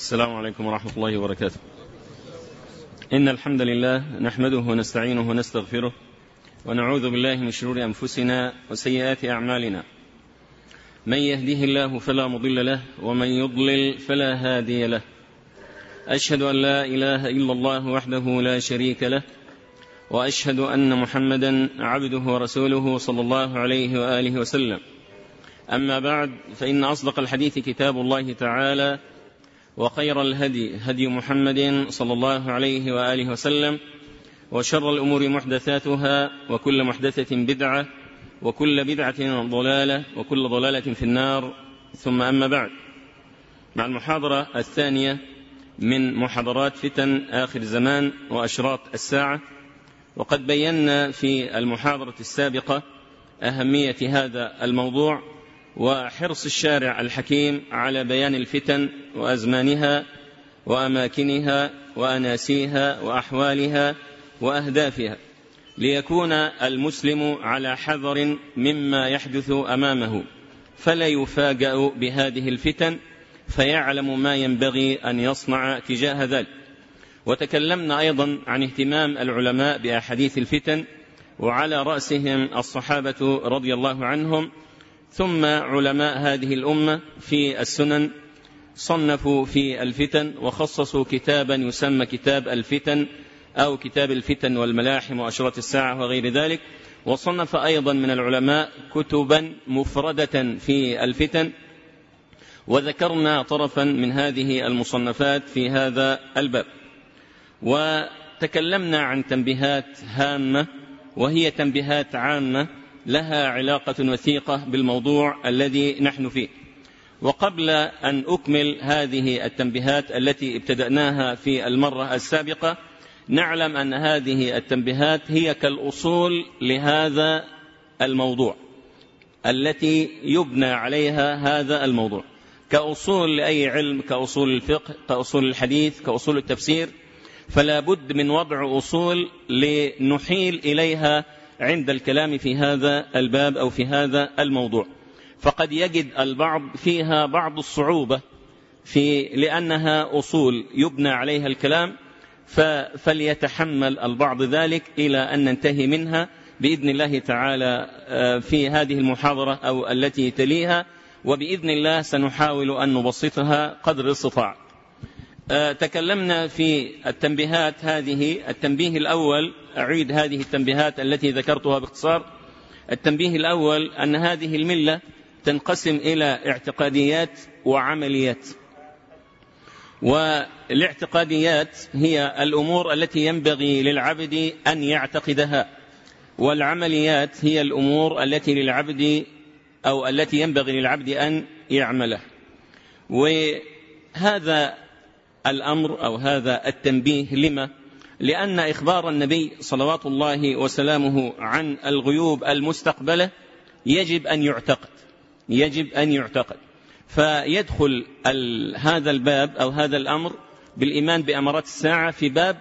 السلام عليكم ورحمة الله وبركاته. إن الحمد لله نحمده ونستعينه ونستغفره ونعوذ بالله من شرور أنفسنا وسيئات أعمالنا. من يهده الله فلا مضل له ومن يضلل فلا هادي له. أشهد أن لا إله إلا الله وحده لا شريك له، وأشهد أن محمدا عبده ورسوله صلى الله عليه وآله وسلم. أما بعد، فإن أصدق الحديث كتاب الله تعالى، وخير الهدي هدي محمد صلى الله عليه وآله وسلم، وشر الأمور محدثاتها، وكل محدثة بدعة، وكل بدعة ضلالة، وكل ضلالة في النار. ثم أما بعد، مع المحاضرة الثانية من محاضرات فتن آخر الزمان وأشراط الساعة. وقد بينا في المحاضرة السابقة أهمية هذا الموضوع وحرص الشارع الحكيم على بيان الفتن وأزمانها وأماكنها وأناسيها وأحوالها وأهدافها، ليكون المسلم على حذر مما يحدث أمامه، فلا يفاجأ بهذه الفتن، فيعلم ما ينبغي أن يصنع تجاه ذلك. وتكلمنا أيضا عن اهتمام العلماء بأحاديث الفتن، وعلى رأسهم الصحابة رضي الله عنهم، ثم علماء هذه الأمة في السنن صنفوا في الفتن وخصصوا كتابا يسمى كتاب الفتن أو كتاب الفتن والملاحم وأشراط الساعة وغير ذلك. وصنف أيضا من العلماء كتبا مفردة في الفتن، وذكرنا طرفا من هذه المصنفات في هذا الباب. وتكلمنا عن تنبيهات هامة، وهي تنبيهات عامة لها علاقة وثيقة بالموضوع الذي نحن فيه. وقبل أن أكمل هذه التنبيهات التي ابتدأناها في المرة السابقة، نعلم أن هذه التنبيهات هي كالأصول لهذا الموضوع التي يبنى عليها هذا الموضوع، كأصول لأي علم، كأصول الفقه، كأصول الحديث، كأصول التفسير. فلا بد من وضع أصول لنحيل إليها عند الكلام في هذا الباب أو في هذا الموضوع. فقد يجد البعض فيها بعض الصعوبة لأنها أصول يبنى عليها الكلام، فليتحمل البعض ذلك إلى أن ننتهي منها بإذن الله تعالى في هذه المحاضرة أو التي تليها، وبإذن الله سنحاول أن نبسطها قدر الاستطاعة. تكلمنا في التنبيهات هذه. التنبيه الأول، أعيد هذه التنبيهات التي ذكرتها باختصار. التنبيه الأول أن هذه الملة تنقسم إلى اعتقاديات وعمليات. والاعتقاديات هي الأمور التي ينبغي للعبد أن يعتقدها، والعمليات هي الأمور التي للعبد أو التي ينبغي للعبد أن يعمله. وهذا الأمر أو هذا التنبيه لما؟ لأن إخبار النبي صلوات الله وسلامه عن الغيوب المستقبلة يجب أن يعتقد. فيدخل هذا الباب أو هذا الأمر بالإيمان بأمارات الساعة في باب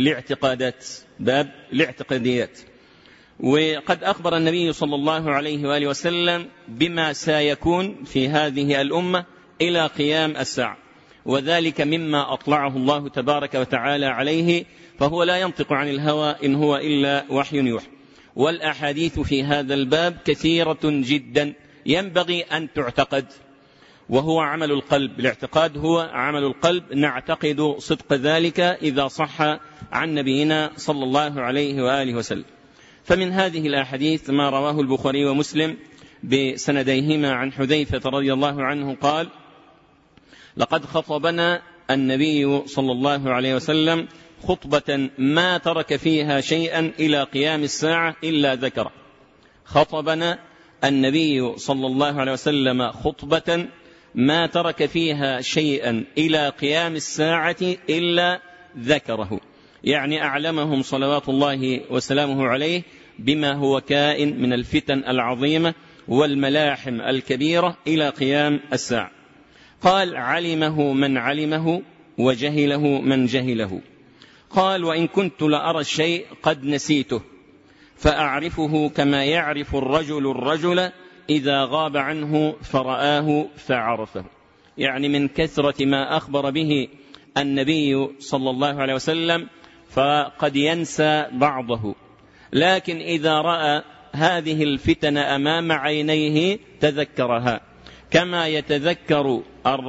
الاعتقاديات. وقد أخبر النبي صلى الله عليه وآله وسلم بما سيكون في هذه الأمة إلى قيام الساعة، وذلك مما أطلعه الله تبارك وتعالى عليه، فهو لا ينطق عن الهوى إن هو إلا وحي يوحى. والأحاديث في هذا الباب كثيرة جدا ينبغي أن تعتقد، وهو عمل القلب. الاعتقاد هو عمل القلب، نعتقد صدق ذلك إذا صح عن نبينا صلى الله عليه وآله وسلم. فمن هذه الأحاديث ما رواه البخاري ومسلم بسنديهما عن حذيفة رضي الله عنه قال: لقد خطبنا النبي صلى الله عليه وسلم خطبة ما ترك فيها شيئا إلى قيام الساعة إلا ذكره. خطبنا النبي صلى الله عليه وسلم خطبة ما ترك فيها شيئا إلى قيام الساعة إلا ذكره، يعني أعلمهم صلوات الله وسلامه عليه بما هو كائن من الفتن العظيمة والملاحم الكبيرة إلى قيام الساعة. قال: علمه من علمه وجهله من جهله. قال: وإن كنت لأرى الشيء قد نسيته فأعرفه كما يعرف الرجل الرجل إذا غاب عنه فرآه فعرفه. يعني من كثرة ما أخبر به النبي صلى الله عليه وسلم فقد ينسى بعضه، لكن إذا رأى هذه الفتن أمام عينيه تذكرها، كما يتذكر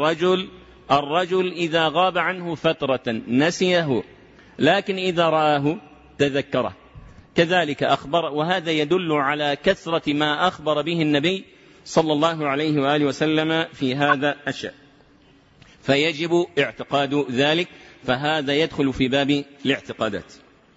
الرجل إذا غاب عنه فترة نسيه، لكن إذا رآه تذكره. كذلك أخبر، وهذا يدل على كثرة ما أخبر به النبي صلى الله عليه وآله وسلم في هذا الشأن، فيجب اعتقاد ذلك، فهذا يدخل في باب الاعتقادات.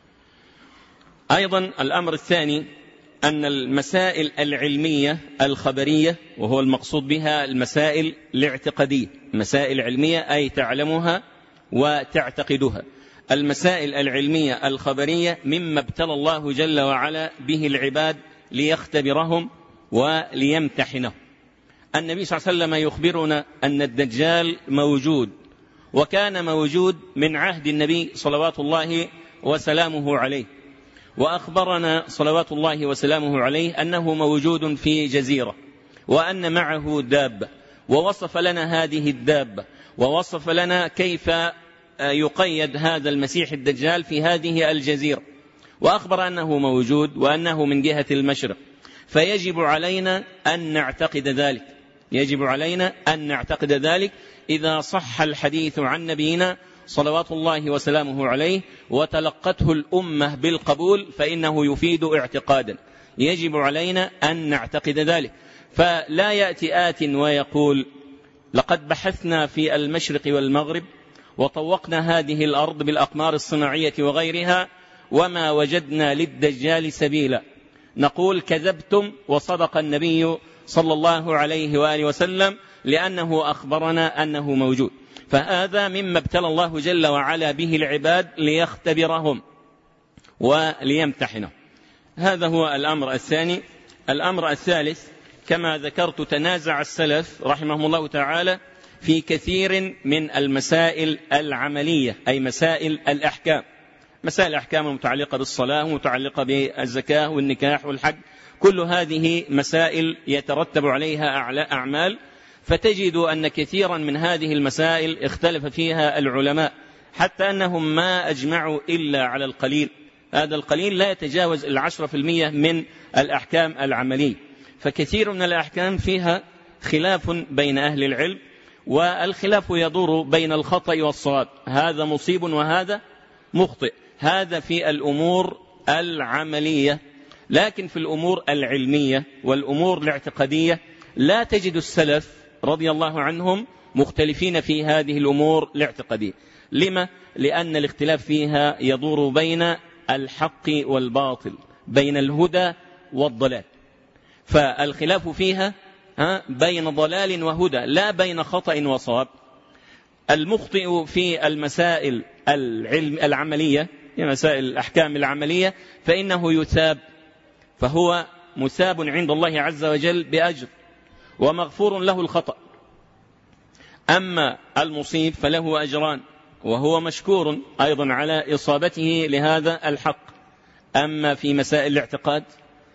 أيضا الأمر الثاني أن المسائل العلمية الخبرية، وهو المقصود بها المسائل الاعتقادية، مسائل علمية أي تعلمها وتعتقدها. المسائل العلمية الخبرية مما ابتلى الله جل وعلا به العباد ليختبرهم وليمتحنهم. النبي صلى الله عليه وسلم يخبرنا أن الدجال موجود، وكان موجود من عهد النبي صلوات الله وسلامه عليه، وأخبرنا صلوات الله وسلامه عليه أنه موجود في جزيرة، وأن معه دابة، ووصف لنا هذه الدابة، ووصف لنا كيف يقيد هذا المسيح الدجال في هذه الجزيرة، وأخبر أنه موجود وأنه من جهة المشرق. فيجب علينا أن نعتقد ذلك، يجب علينا أن نعتقد ذلك إذا صح الحديث عن نبينا صلوات الله وسلامه عليه وتلقته الأمة بالقبول، فإنه يفيد اعتقادا، يجب علينا أن نعتقد ذلك. فلا يأتي آت ويقول لقد بحثنا في المشرق والمغرب وطوقنا هذه الأرض بالأقمار الصناعية وغيرها وما وجدنا للدجال سبيلا. نقول كذبتم وصدق النبي صلى الله عليه وآله وسلم، لأنه أخبرنا أنه موجود. فهذا مما ابتلى الله جل وعلا به العباد ليختبرهم وليمتحنهم. هذا هو الأمر الثاني. الأمر الثالث كما ذكرت، تنازع السلف رحمهم الله تعالى في كثير من المسائل العملية، أي مسائل الأحكام، مسائل الأحكام المتعلقة بالصلاة ومتعلقة بالزكاة والنكاح والحج، كل هذه مسائل يترتب عليها أعمال، فتجد أن كثيرا من هذه المسائل اختلف فيها العلماء، حتى أنهم ما أجمعوا إلا على القليل، هذا القليل لا يتجاوز 10% من الأحكام العملية. فكثير من الأحكام فيها خلاف بين أهل العلم، والخلاف يدور بين الخطأ والصواب، هذا مصيب وهذا مخطئ، هذا في الأمور العملية. لكن في الأمور العلمية والأمور الاعتقادية لا تجد السلف رضي الله عنهم مختلفين في هذه الأمور الاعتقادية. لما؟ لأن الاختلاف فيها يدور بين الحق والباطل، بين الهدى والضلال، فالخلاف فيها بين ضلال وهدى، لا بين خطأ وصواب. المخطئ في المسائل العملية، مسائل الأحكام العملية، فإنه يثاب، فهو مثاب عند الله عز وجل بأجر ومغفور له الخطأ. أما المصيب فله أجران، وهو مشكور أيضا على إصابته لهذا الحق. أما في مسائل الاعتقاد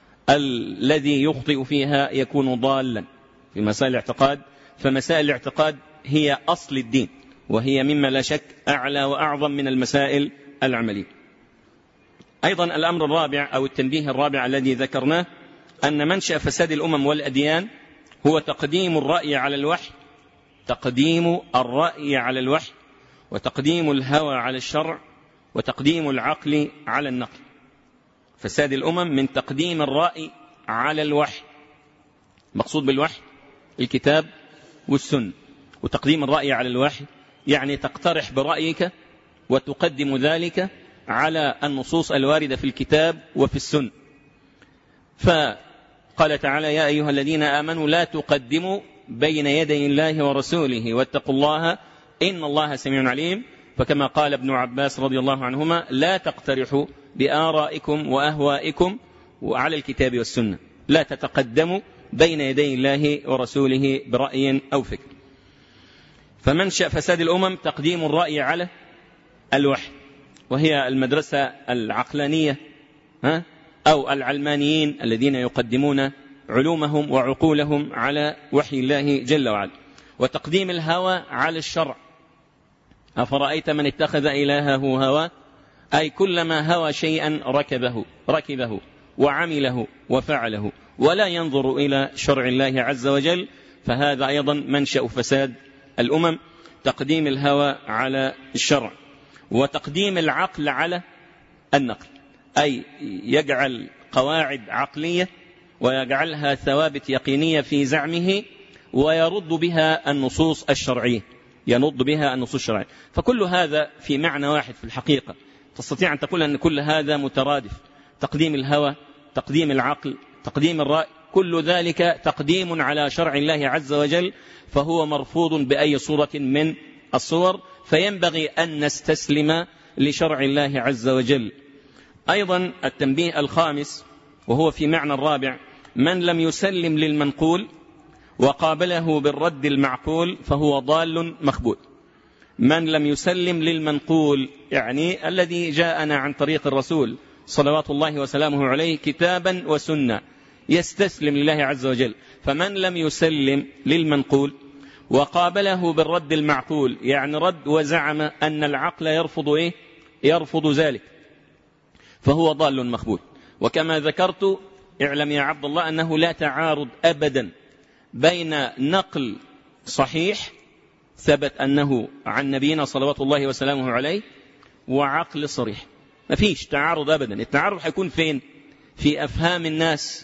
الذي يخطئ فيها يكون ضالا. في مسائل الاعتقاد، فمسائل الاعتقاد هي أصل الدين، وهي مما لا شك أعلى وأعظم من المسائل العملية. أيضا الأمر الرابع أو التنبيه الرابع الذي ذكرناه، أن منشأ فساد الأمم والأديان هو تقديم الرأي على الوحي، تقديم الرأي على الوحي، وتقديم الهوى على الشرع، وتقديم العقل على النقل. فساد الأمم من تقديم الرأي على الوحي، مقصود بالوحي الكتاب والسنة. وتقديم الرأي على الوحي يعني تقترح برأيك وتقدم ذلك على النصوص الواردة في الكتاب وفي السنة. فقال تعالى: يا أيها الذين آمنوا لا تقدموا بين يدي الله ورسوله واتقوا الله إن الله سميع عليم. فكما قال ابن عباس رضي الله عنهما: لا تقترحوا بآرائكم وأهوائكم وعلى الكتاب والسنة، لا تتقدموا بين يدي الله ورسوله برأي أو فكر. فمنشأ فساد الأمم تقديم الرأي على الوحي، وهي المدرسة العقلانية أو العلمانيين الذين يقدمون علومهم وعقولهم على وحي الله جل وعلا. وتقديم الهوى على الشرع. أفرأيت من اتخذ إلهه هواه، أي كلما هوى شيئا ركبه وعمله وفعله ولا ينظر إلى شرع الله عز وجل، فهذا أيضا منشأ فساد الأمم. تقديم الهوى على الشرع، وتقديم العقل على النقل، أي يجعل قواعد عقلية ويجعلها ثوابت يقينية في زعمه ويرد بها النصوص الشرعية، فكل هذا في معنى واحد في الحقيقة. تستطيع أن تقول أن كل هذا مترادف: تقديم الهوى، تقديم العقل، تقديم الرأي، كل ذلك تقديم على شرع الله عز وجل، فهو مرفوض بأي صورة من الصور، فينبغي أن نستسلم لشرع الله عز وجل. أيضا التنبيه الخامس وهو في معنى الرابع: من لم يسلم للمنقول وقابله بالرد المعقول فهو ضال مخبول. من لم يسلم للمنقول يعني الذي جاءنا عن طريق الرسول صلوات الله وسلامه عليه كتابا وسنة، يستسلم لله عز وجل. فمن لم يسلم للمنقول وقابله بالرد المعقول، يعني رد وزعم أن العقل يرفض ذلك، فهو ضال مخبول. وكما ذكرت، اعلم يا عبد الله أنه لا تعارض أبدا بين نقل صحيح ثبت أنه عن نبينا صلوات الله وسلامه عليه وعقل صريح، ما فيش تعارض أبدا. التعارض حيكون فين؟ في أفهام الناس،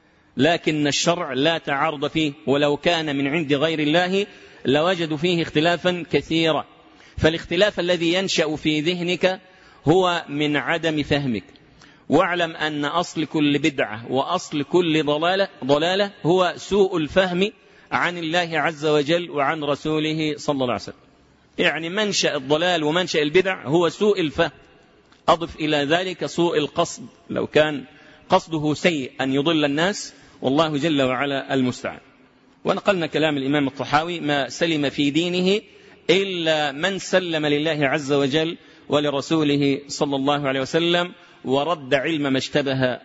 لكن الشرع لا تعارض فيه، ولو كان من عند غير الله لوجدوا فيه اختلافا كثيرا. فالاختلاف الذي ينشأ في ذهنك هو من عدم فهمك. واعلم أن أصل كل بدعة وأصل كل ضلالة هو سوء الفهم عن الله عز وجل وعن رسوله صلى الله عليه وسلم. يعني منشأ الضلال ومنشأ البدع هو سوء الفهم. أضف إلى ذلك سوء القصد، لو كان قصده سيء أن يضل الناس، والله جل وعلا المستعان. ونقلنا كلام الإمام الطحاوي: ما سلم في دينه إلا من سلم لله عز وجل ولرسوله صلى الله عليه وسلم ورد علم ما اشتبه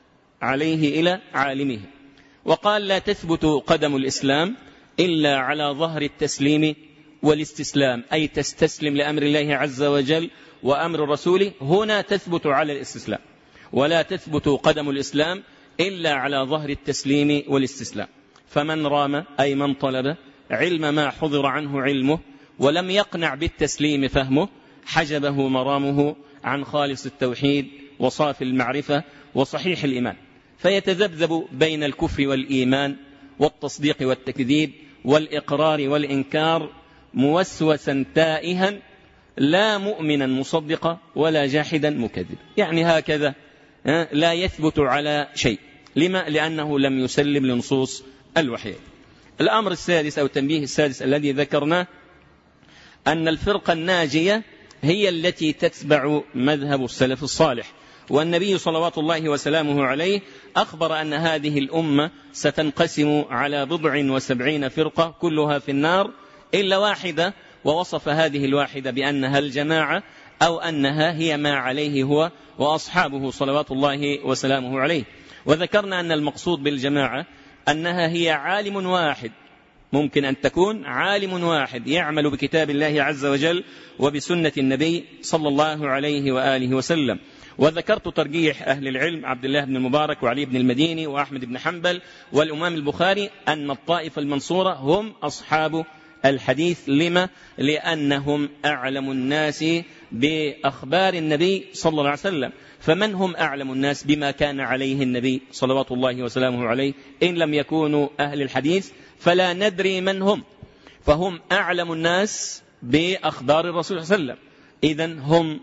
عليه إلى عالمه. وقال: لا تثبت قدم الإسلام إلا على ظهر التسليم والاستسلام، أي تستسلم لأمر الله عز وجل وأمر رسوله، هنا تثبت على الاستسلام. ولا تثبت قدم الإسلام إلا على ظهر التسليم والاستسلام. فمن رام، أي من طلب علم ما حضر عنه علمه ولم يقنع بالتسليم فهمه، حجبه مرامه عن خالص التوحيد وصافي المعرفة وصحيح الإيمان، فيتذبذب بين الكفر والإيمان والتصديق والتكذيب والإقرار والإنكار، موسوسا تائها، لا مؤمنا مصدقا ولا جاحدا مكذب. يعني هكذا لا يثبت على شيء. لما؟ لأنه لم يسلم لنصوص الوحي. الأمر السادس أو التنبيه السادس الذي ذكرناه: أن الفرقة الناجية هي التي تتبع مذهب السلف الصالح. والنبي صلوات الله وسلامه عليه أخبر أن هذه الأمة ستنقسم على 70 فرقة كلها في النار إلا واحدة، ووصف هذه الواحدة بأنها الجماعة، أو أنها هي ما عليه هو وأصحابه صلوات الله وسلامه عليه. وذكرنا أن المقصود بالجماعة أنها هي عالم واحد، ممكن أن تكون عالم واحد يعمل بكتاب الله عز وجل وبسنة النبي صلى الله عليه وآله وسلم. وذكرت ترجيح أهل العلم عبد الله بن المبارك وعلي بن المديني وأحمد بن حنبل والإمام البخاري أن الطائفة المنصورة هم أصحاب الحديث. لما؟ لأنهم أعلم الناس بأخبار النبي صلى الله عليه وسلم. فمن هم أعلم الناس بما كان عليه النبي صلوات الله وسلامه عليه؟ إن لم يكونوا أهل الحديث فلا ندري من هم، فهم أعلم الناس بأخبار الرسول صلى الله عليه وسلم. إذن هم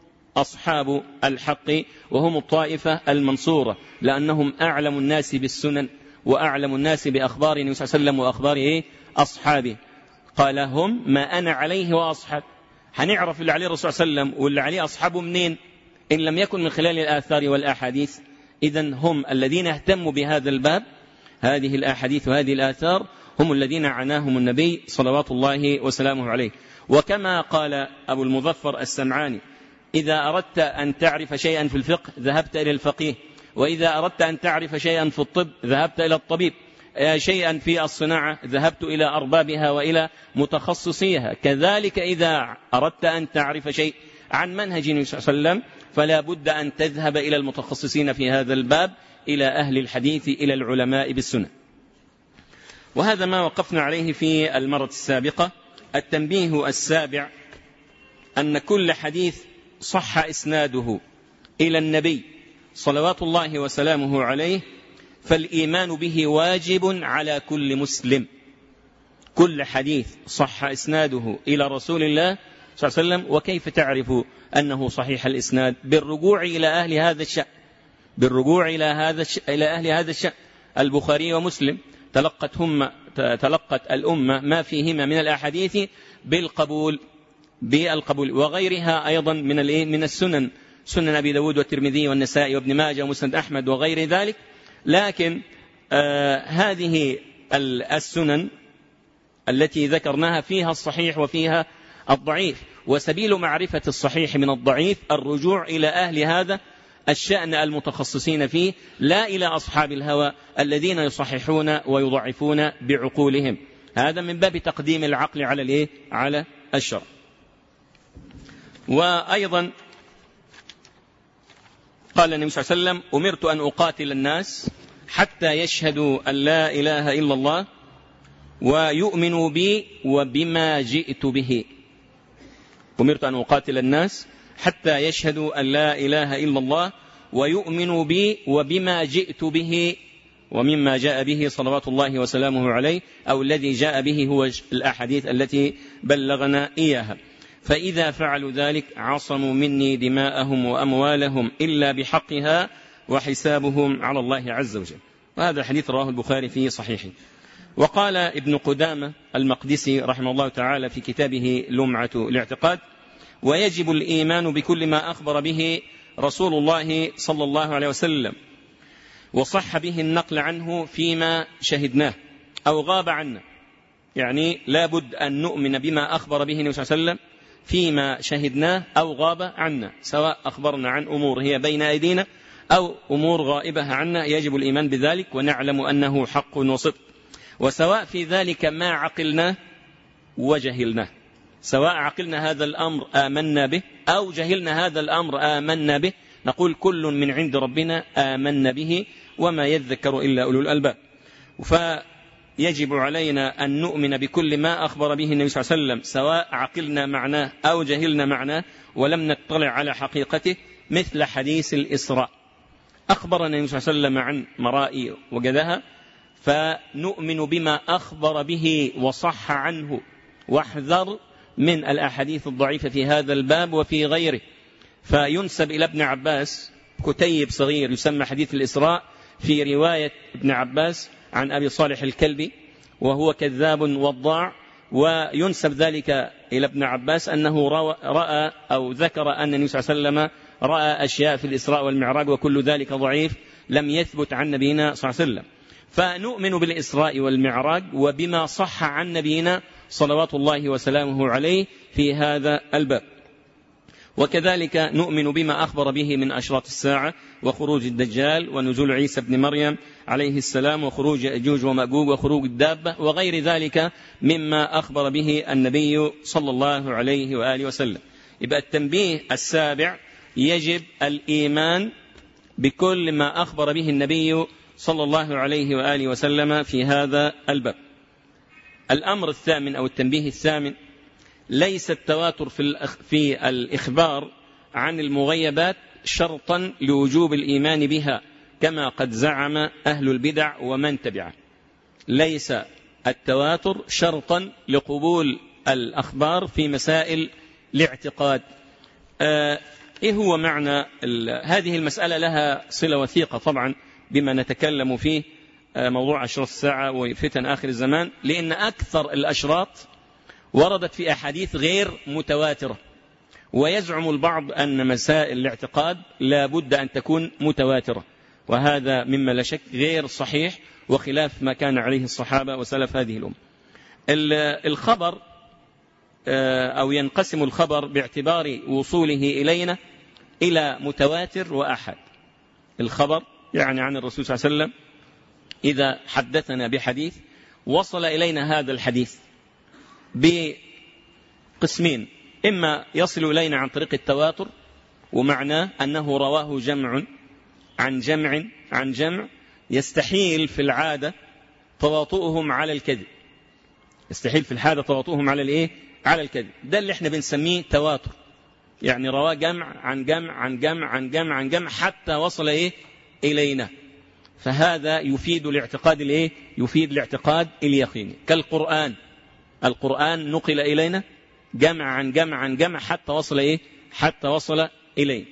أصحاب الحق وهم الطائفة المنصورة، لأنهم أعلم الناس بالسنن وأعلم الناس بأخبار النبي صلى الله عليه وسلم وأخبار أصحابه. قال: هم ما أنا عليه وأصحاب. هنعرف اللي عليه الرسول صلى الله عليه وسلم واللي عليه أصحابه منين إن لم يكن من خلال الآثار والأحاديث؟ إذن هم الذين اهتموا بهذا الباب، هذه الأحاديث وهذه الآثار، هم الذين عناهم النبي صلوات الله وسلامه عليه. وكما قال أبو المظفر السمعاني: إذا أردت أن تعرف شيئا في الفقه ذهبت إلى الفقيه، وإذا أردت أن تعرف شيئا في الطب ذهبت إلى الطبيب. شيئا في الصناعة ذهبت إلى أربابها وإلى متخصصيها. كذلك إذا أردت أن تعرف شيء عن منهج النبي صلى الله عليه وسلم فلا بد أن تذهب إلى المتخصصين في هذا الباب، إلى أهل الحديث، إلى العلماء بالسنة. وهذا ما وقفنا عليه في المرة السابقة. التنبيه السابع أن كل حديث صح إسناده إلى النبي صلوات الله وسلامه عليه فالإيمان به واجب على كل مسلم. كل حديث صح إسناده إلى رسول الله صلى الله عليه وسلم. وكيف تعرف أنه صحيح الإسناد؟ بالرجوع إلى أهل هذا الشأن، بالرجوع إلى أهل هذا الشأن. البخاري ومسلم تلقت الأمة ما فيهما من الأحاديث بالقبول، وغيرها أيضا من السنن، سنن أبي داود والترمذي والنسائي وابن ماجه ومسند أحمد وغير ذلك. لكن هذه السنن التي ذكرناها فيها الصحيح وفيها الضعيف، وسبيل معرفة الصحيح من الضعيف الرجوع إلى أهل هذا الشأن المتخصصين فيه، لا إلى أصحاب الهوى الذين يصححون ويضعفون بعقولهم. هذا من باب تقديم العقل على الشرع. وأيضا قال النبي صلى الله عليه وسلم: أمرت أن أقاتل الناس حتى يشهدوا أن لا إله إلا الله ويؤمنوا بي وبما جئت به. أمرت أن أقاتل الناس حتى يشهدوا أن لا إله إلا الله ويؤمنوا بي وبما جئت به، ومما جاء به صلوات الله وسلامه عليه، أو الذي جاء به هو الأحاديث التي بلغنا إياها. فإذا فعلوا ذلك عصموا مني دماءهم وأموالهم إلا بحقها وحسابهم على الله عز وجل. وهذا الحديث رواه البخاري في صحيحه. وقال ابن قدامة المقدسي رحمه الله تعالى في كتابه لمعة الاعتقاد: ويجب الإيمان بكل ما أخبر به رسول الله صلى الله عليه وسلم وصح به النقل عنه فيما شهدناه أو غاب عنا. يعني لا بد أن نؤمن بما أخبر به النبي صلى الله عليه وسلم فيما شهدناه أو غاب عنا، سواء أخبرنا عن أمور هي بين أيدينا أو أمور غائبة عنا، يجب الإيمان بذلك ونعلم أنه حق وصدق. وسواء في ذلك ما عقلناه وجهلناه، سواء عقلنا هذا الأمر آمنا به أو جهلنا هذا الأمر آمنا به، نقول كل من عند ربنا آمنا به وما يذكر إلا أولو الألباب. فيجب علينا أن نؤمن بكل ما أخبر به النبي صلى الله عليه وسلم، سواء عقلنا معناه أو جهلنا معناه ولم نطلع على حقيقته. مثل حديث الإسراء، أخبرنا النبي صلى الله عليه وسلم عن مرائي وجدها، فنؤمن بما أخبر به وصح عنه، واحذر من الأحاديث الضعيفة في هذا الباب وفي غيره. فينسب إلى ابن عباس كتيب صغير يسمى حديث الإسراء في رواية ابن عباس عن أبي صالح الكلبي، وهو كذاب وضاع. وينسب ذلك إلى ابن عباس أنه رأى أو ذكر أن النبي صلى الله عليه وسلم رأى أشياء في الإسراء والمعراج، وكل ذلك ضعيف لم يثبت عن نبينا صلى الله عليه وسلم. فنؤمن بالإسراء والمعراج وبما صح عن نبينا صلوات الله وسلامه عليه في هذا الباب. وكذلك نؤمن بما أخبر به من أشراط الساعة وخروج الدجال ونزول عيسى بن مريم عليه السلام وخروج يأجوج ومأجوج وخروج الدابة وغير ذلك مما أخبر به النبي صلى الله عليه وآله وسلم. يبقى التنبيه السابع: يجب الإيمان بكل ما أخبر به النبي صلى الله عليه وآله وسلم في هذا الباب. الأمر الثامن أو التنبيه الثامن: ليس التواتر في الإخبار عن المغيبات شرطا لوجوب الإيمان بها كما قد زعم أهل البدع ومن تبعه. ليس التواتر شرطا لقبول الأخبار في مسائل الاعتقاد. إيه هو معنى هذه المسألة؟ لها صلة وثيقة طبعا بما نتكلم فيه، موضوع أشراط الساعة وفتن آخر الزمان، لأن أكثر الأشراط وردت في أحاديث غير متواترة. ويزعم البعض أن مسائل الاعتقاد لا بد أن تكون متواترة، وهذا مما لا شك غير صحيح وخلاف ما كان عليه الصحابة وسلف هذه الأمة. الخبر أو ينقسم الخبر باعتبار وصوله إلينا إلى متواتر وأحد. الخبر يعني عن الرسول صلى الله عليه وسلم إذا حدثنا بحديث وصل إلينا هذا الحديث بقسمين: إما يصل إلينا عن طريق التواتر، ومعناه أنه رواه جمع عن جمع عن جمع يستحيل في العادة تواطؤهم على الكذب، يستحيل في الحادة تواطؤهم على على الكذب. ده اللي احنا بنسميه تواتر، يعني رواه جمع عن جمع عن جمع عن جمع عن جمع حتى وصل إلينا. فهذا يفيد الاعتقاد يفيد الاعتقاد اليقيني. كالقرآن، القرآن نقل إلينا جمع عن جمع عن جمع حتى وصل حتى وصل إليه.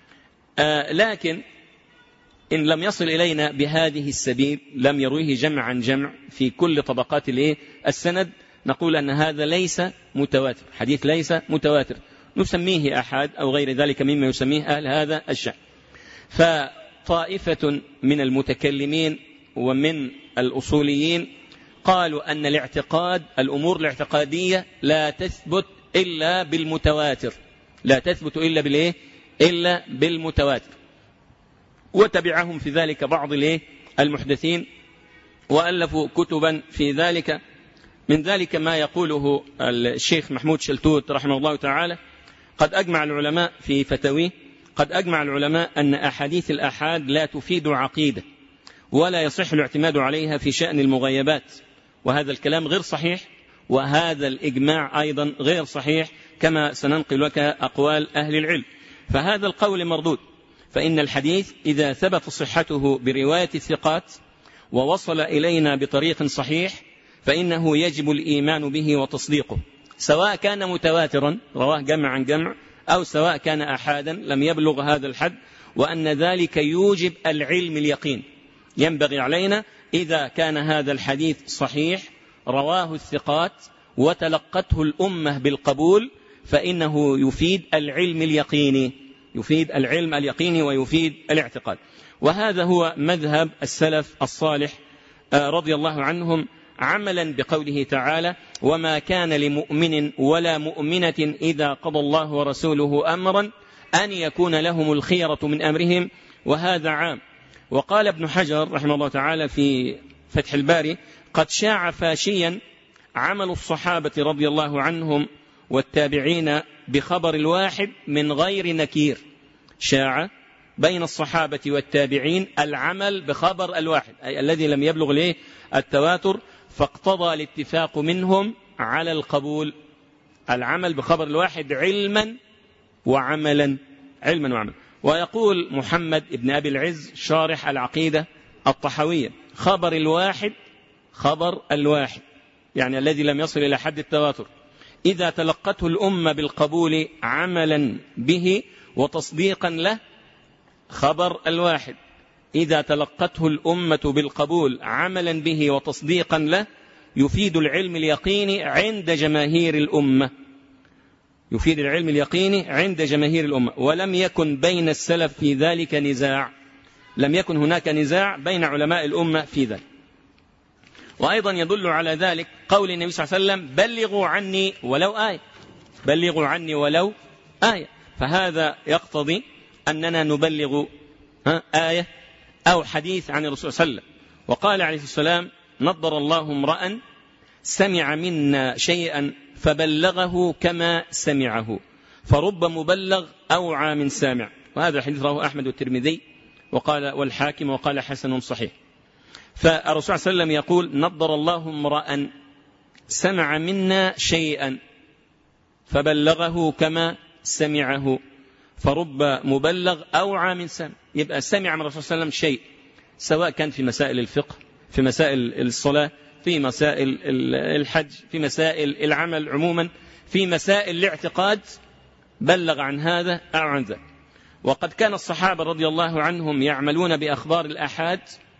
لكن إن لم يصل إلينا بهذه السبيل، لم يرويه جمع عن جمع في كل طبقات السند، نقول أن هذا ليس متواتر، حديث ليس متواتر، نسميه أحاد أو غير ذلك مما يسميه أهل هذا الشأن. فطائفة من المتكلمين ومن الأصوليين قالوا أن الاعتقاد، الأمور الاعتقادية لا تثبت إلا بالمتواتر، لا تثبت إلا بالمتواتر. وتبعهم في ذلك بعض المحدثين وألفوا كتبا في ذلك. من ذلك ما يقوله الشيخ محمود شلتوت رحمه الله تعالى: قد أجمع العلماء في فتاويه، قد أجمع العلماء أن أحاديث الآحاد لا تفيد عقيدة ولا يصح الاعتماد عليها في شأن المغيبات. وهذا الكلام غير صحيح، وهذا الإجماع أيضا غير صحيح، كما سننقل لك أقوال أهل العلم. فهذا القول مردود، فإن الحديث إذا ثبت صحته برواية الثقات ووصل إلينا بطريق صحيح فإنه يجب الإيمان به وتصديقه، سواء كان متواترا رواه جمع عن جمع، أو سواء كان أحادا لم يبلغ هذا الحد، وأن ذلك يوجب العلم اليقين. ينبغي علينا إذا كان هذا الحديث صحيح رواه الثقات وتلقته الأمة بالقبول، فإنه يفيد العلم اليقيني، يفيد العلم اليقيني ويفيد الاعتقاد. وهذا هو مذهب السلف الصالح رضي الله عنهم، عملا بقوله تعالى: وما كان لمؤمن ولا مؤمنة إذا قضى الله ورسوله أمرا أن يكون لهم الخيرة من أمرهم. وهذا عام. وقال ابن حجر رحمه الله تعالى في فتح الباري: قد شاع فاشيا عمل الصحابة رضي الله عنهم والتابعين بخبر الواحد من غير نكير. شاع بين الصحابة والتابعين العمل بخبر الواحد، أي الذي لم يبلغ التواتر، فاقتضى الاتفاق منهم على القبول. العمل بخبر الواحد علما وعملا، علما وعملا. ويقول محمد بن أبي العز شارح العقيدة الطحوية: خبر الواحد، خبر الواحد يعني الذي لم يصل إلى حد التواتر، إذا تلقته الأمة بالقبول عملا به وتصديقا له. خبر الواحد إذا تلقته الأمة بالقبول عملا به وتصديقا له يفيد العلم اليقيني عند جماهير الأمة، يفيد العلم اليقيني عند جماهير الأمة. ولم يكن بين السلف في ذلك نزاع، لم يكن هناك نزاع بين علماء الأمة في ذلك. وأيضا يدل على ذلك قول النبي صلى الله عليه وسلم: بلغوا عني ولو آية، بلغوا عني ولو آية. فهذا يقتضي أننا نبلغ آية أو حديث عن الرسول صلى الله عليه وسلم. وقال عليه السلام: نضر الله امرأ سمع منا شيئا فبلغه كما سمعه، فرب مبلغ أوعى من سامع. وهذا الحديث رواه أحمد والترمذي وقال والحاكم وقال حسن صحيح. فالرسول صلى الله عليه وسلم يقول: نضر الله امرأ سمع منا شيئا فبلغه كما سمعه، فرب مبلغ أوعى من سامع. يبقى سمع من الرسول صلى الله عليه وسلم شيء، سواء كان في مسائل الفقه، في مسائل الصلاة، في مسائل الحج، في مسائل العمل عموما، في مسائل الاعتقاد، بلغ عن هذا أو عن ذاك. وقد كان الصحابة رضي الله عنهم يعملون بأخبار الآحاد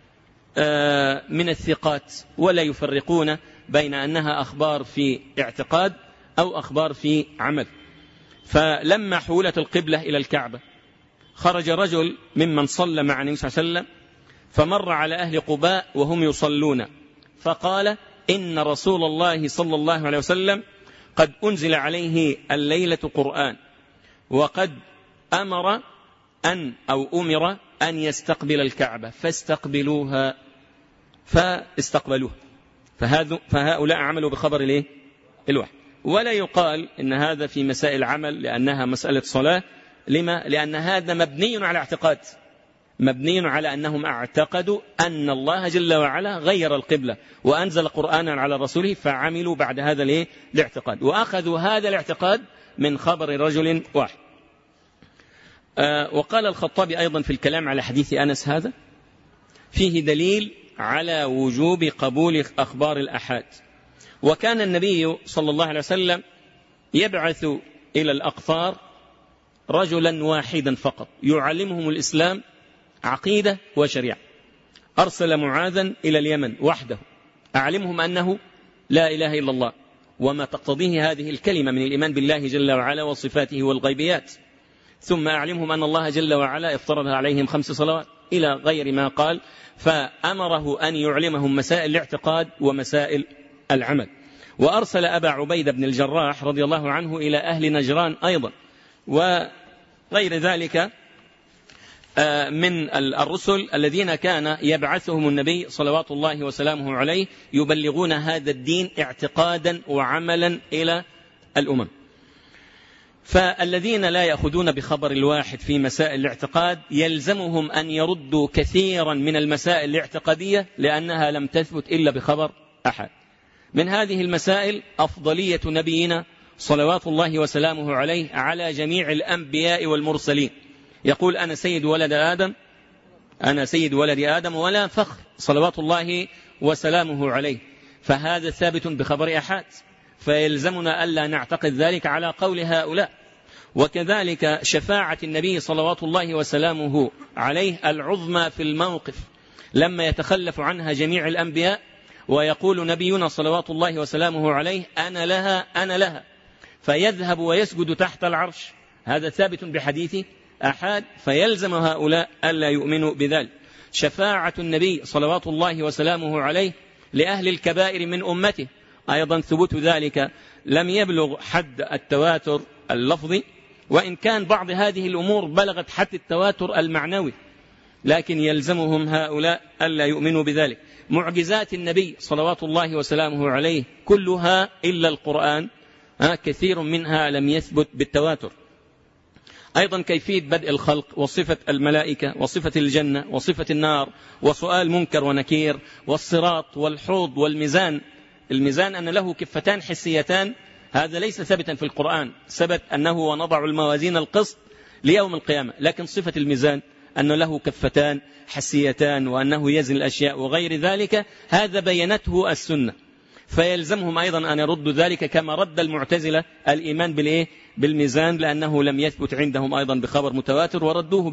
من الثقات، ولا يفرقون بين أنها أخبار في اعتقاد أو أخبار في عمل. فلما حولت القبلة إلى الكعبة خرج رجل ممن صلى مع النبي صلى الله عليه وسلم فمر على أهل قباء وهم يصلون، فقال: إن رسول الله صلى الله عليه وسلم قد أنزل عليه الليلة قرآن، وقد أمر أن يستقبل الكعبة فاستقبلوها. فاستقبلوه، فهؤلاء عملوا بخبر الوحي. ولا يقال إن هذا في مسائل عمل لأنها مسألة صلاة. لما؟ لأن هذا مبني على اعتقاد، مبني على أنهم اعتقدوا أن الله جل وعلا غير القبلة وأنزل قرآنا على رسوله، فعملوا بعد هذا الاعتقاد، وأخذوا هذا الاعتقاد من خبر رجل واحد. وقال الخطابي أيضا في الكلام على حديث أنس هذا فيه دليل على وجوب قبول أخبار الأحاد. وكان النبي صلى الله عليه وسلم يبعث إلى الأقطار رجلا واحدا فقط يعلمهم الإسلام عقيدة وشريعة. أرسل معاذا إلى اليمن وحده، أعلمهم أنه لا إله إلا الله وما تقتضيه هذه الكلمة من الإيمان بالله جل وعلا وصفاته والغيبيات، ثم أعلمهم أن الله جل وعلا افترض عليهم 5 صلوات إلى غير ما قال. فأمره أن يعلمهم مسائل الاعتقاد ومسائل العمل. وأرسل أبا عبيدة بن الجراح رضي الله عنه إلى أهل نجران أيضا، وغير ذلك من الرسل الذين كان يبعثهم النبي صلوات الله وسلامه عليه يبلغون هذا الدين اعتقادا وعملا إلى الأمم. فالذين لا يأخذون بخبر الواحد في مسائل الاعتقاد يلزمهم أن يردوا كثيرا من المسائل الاعتقادية لأنها لم تثبت إلا بخبر أحد. من هذه المسائل أفضلية نبينا صلوات الله وسلامه عليه على جميع الأنبياء والمرسلين. يقول أنا سيد ولد آدم، أنا سيد ولد آدم ولا فخر، صلوات الله وسلامه عليه. فهذا ثابت بخبر أحد، فيلزمنا ألا نعتقد ذلك على قول هؤلاء. وكذلك شفاعة النبي صلوات الله وسلامه عليه العظمى في الموقف لما يتخلف عنها جميع الأنبياء ويقول نبينا صلوات الله وسلامه عليه أنا لها أنا لها، فيذهب ويسجد تحت العرش. هذا ثابت بحديث أحد، فيلزم هؤلاء ألا يؤمنوا بذلك. شفاعة النبي صلوات الله وسلامه عليه لأهل الكبائر من أمته أيضا ثبوت ذلك لم يبلغ حد التواتر اللفظي، وإن كان بعض هذه الأمور بلغت حد التواتر المعنوي، لكن يلزمهم هؤلاء ألا يؤمنوا بذلك. معجزات النبي صلوات الله وسلامه عليه كلها إلا القرآن كثير منها لم يثبت بالتواتر. أيضا كيفية بدء الخلق وصفة الملائكة وصفة الجنة وصفة النار وسؤال منكر ونكير والصراط والحوض والميزان. الميزان أن له كفتان حسيتان، هذا ليس ثابتا في القرآن، ثبت أنه ونضع الموازين القسط ليوم القيامة، لكن صفة الميزان أن له كفتان حسيتان وأنه يزن الأشياء وغير ذلك هذا بينته السنة. فيلزمهم أيضا أن يردوا ذلك كما رد المعتزلة الإيمان بالميزان لأنه لم يثبت عندهم أيضا بخبر متواتر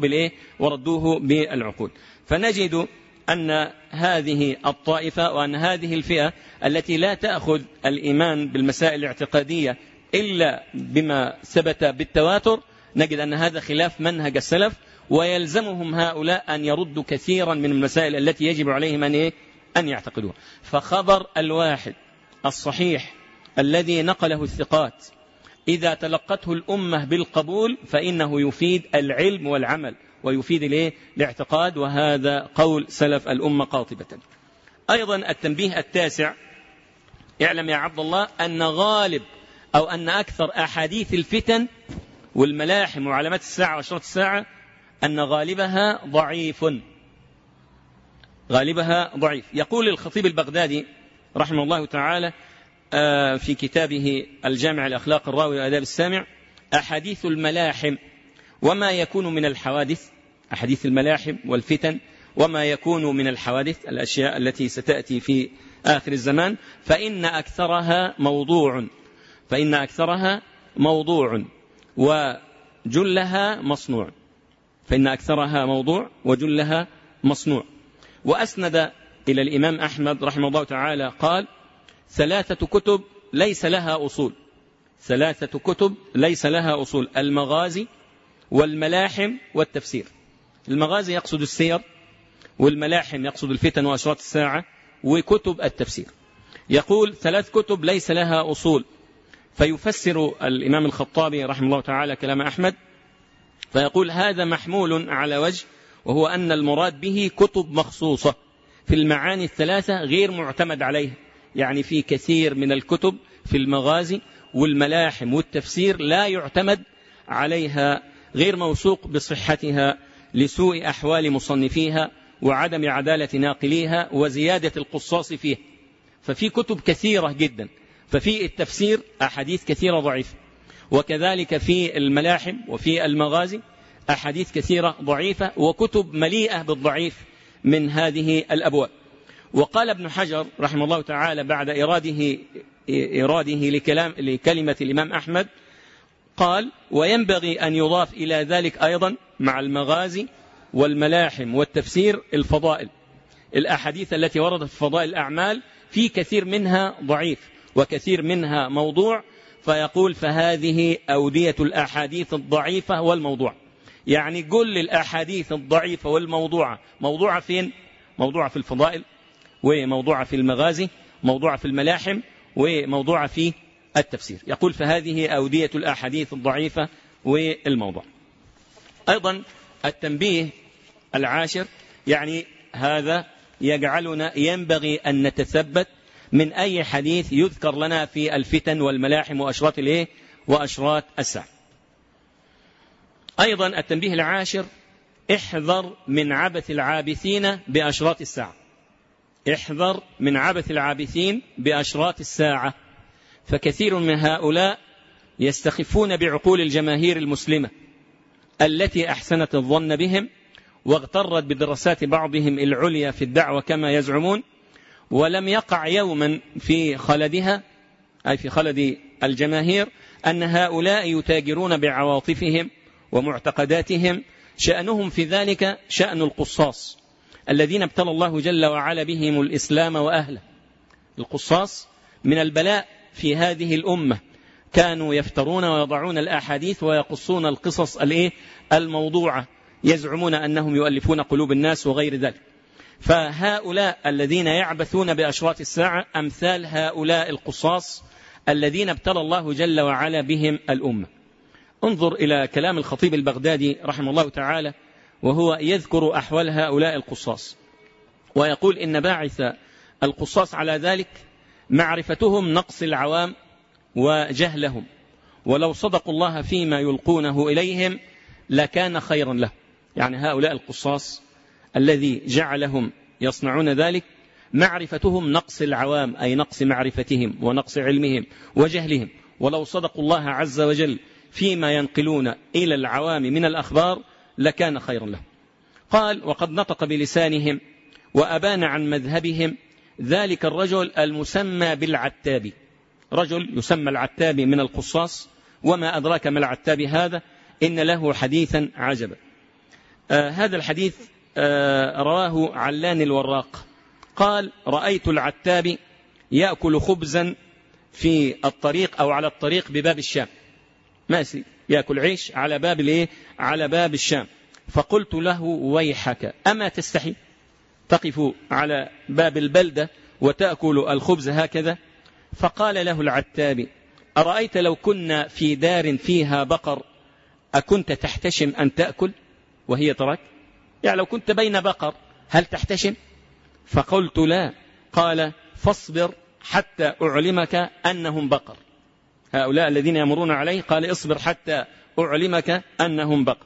وردوه بالعقول. فنجد أن هذه الطائفة وأن هذه الفئة التي لا تأخذ الإيمان بالمسائل الاعتقادية إلا بما ثبت بالتواتر، نجد أن هذا خلاف منهج السلف، ويلزمهم هؤلاء أن يردوا كثيرا من المسائل التي يجب عليهم أن يعتقدوها. فخبر الواحد الصحيح الذي نقله الثقات إذا تلقته الأمة بالقبول فإنه يفيد العلم والعمل ويفيد الاعتقاد، وهذا قول سلف الأمة قاطبة. أيضا التنبيه التاسع، اعلم يا عبد الله أن غالب أو أن أكثر أحاديث الفتن والملاحم وعلامات الساعة وأشراط الساعة أن غالبها ضعيف، غالبها ضعيف. يقول الخطيب البغدادي رحمه الله تعالى في كتابه الجامع الأخلاق الراوي وآداب السامع: أحاديث الملاحم وما يكون من الحوادث، أحاديث الملاحم والفتن وما يكون من الحوادث الأشياء التي ستأتي في آخر الزمان، فإن أكثرها موضوع وجلها مصنوع، فإن أكثرها موضوع وجلها مصنوع. وأسند إلى الإمام أحمد رحمه الله تعالى قال: 3 كتب ليس لها أصول، 3 كتب ليس لها أصول: المغازي والملاحم والتفسير. المغازي يقصد السير، والملاحم يقصد الفتن وأشراط الساعة، وكتب التفسير. يقول 3 كتب ليس لها أصول. فيفسر الإمام الخطابي رحمه الله تعالى كلام أحمد فيقول: هذا محمول على وجه، وهو أن المراد به كتب مخصوصة في المعاني الثلاثة غير معتمد عليها. يعني في كثير من الكتب في المغازي والملاحم والتفسير لا يعتمد عليها، غير موثوق بصحتها لسوء أحوال مصنفيها وعدم عدالة ناقليها وزيادة القصاص فيها. ففي كتب كثيرة جدا، ففي التفسير أحاديث كثيرة ضعيفة، وكذلك في الملاحم وفي المغازي أحاديث كثيرة ضعيفة، وكتب مليئة بالضعيف من هذه الأبواب. وقال ابن حجر رحمه الله تعالى بعد إراده لكلمة الإمام أحمد، قال: وينبغي أن يضاف إلى ذلك أيضا مع المغازي والملاحم والتفسير الفضائل. الأحاديث التي وردت في فضائل الأعمال في كثير منها ضعيف وكثير منها موضوع، فيقول: فهذه أودية الأحاديث الضعيفة والموضوع. يعني كل الأحاديث الضعيفة والموضوعة موضوعة فين؟ موضوعة في الفضائل، وموضوعة في المغازي، موضوعة في الملاحم، وموضوعة في التفسير. يقول: فهذه أودية الأحاديث الضعيفة والموضوع. أيضا التنبيه العاشر، يعني هذا يجعلنا ينبغي أن نتثبت من أي حديث يذكر لنا في الفتن والملاحم وأشراط الساعة. أيضا التنبيه العاشر: احذر من عبث العابثين بأشراط الساعة. احذر من عبث العابثين بأشراط الساعة، فكثير من هؤلاء يستخفون بعقول الجماهير المسلمة التي أحسنت الظن بهم واغترت بدراسات بعضهم العليا في الدعوة كما يزعمون، ولم يقع يوما في خلدها، أي في خلد الجماهير، أن هؤلاء يتاجرون بعواطفهم ومعتقداتهم. شأنهم في ذلك شأن القصاص الذين ابتلى الله جل وعلا بهم الإسلام وأهله. القصاص من البلاء في هذه الأمة، كانوا يفترون ويضعون الأحاديث ويقصون القصص الموضوعة، يزعمون أنهم يؤلفون قلوب الناس وغير ذلك. فهؤلاء الذين يعبثون بأشراط الساعة أمثال هؤلاء القصاص الذين ابتلى الله جل وعلا بهم الأمة. انظر إلى كلام الخطيب البغدادي رحمه الله تعالى وهو يذكر أحوال هؤلاء القصاص، ويقول: إن باعث القصاص على ذلك معرفتهم نقص العوام وجهلهم، ولو صدقوا الله فيما يلقونه إليهم لكان خيرا له. يعني هؤلاء القصاص الذي جعلهم يصنعون ذلك معرفتهم نقص العوام، أي نقص معرفتهم ونقص علمهم وجهلهم، ولو صدقوا الله عز وجل فيما ينقلون إلى العوام من الأخبار لكان خيرا له. قال: وقد نطق بلسانهم وأبان عن مذهبهم ذلك الرجل المسمى بالعتابي. رجل يسمى العتابي من القصاص، وما أدراك ما العتابي هذا؟ إن له حديثا عجبا. هذا الحديث رواه علان الوراق، قال: رأيت العتابي يأكل خبزا في الطريق أو على الطريق بباب الشام، ماشي يأكل عيش على باب الشام، فقلت له: ويحك، أما تستحي تقف على باب البلدة وتأكل الخبز هكذا؟ فقال له العتابي: أرأيت لو كنا في دار فيها بقر أكنت تحتشم أن تأكل وهي تراك؟ يعني لو كنت بين بقر هل تحتشم؟ فقلت: لا. قال: فاصبر حتى أعلمك أنهم بقر. هؤلاء الذين يمرون عليه قال: اصبر حتى أعلمك أنهم بقر.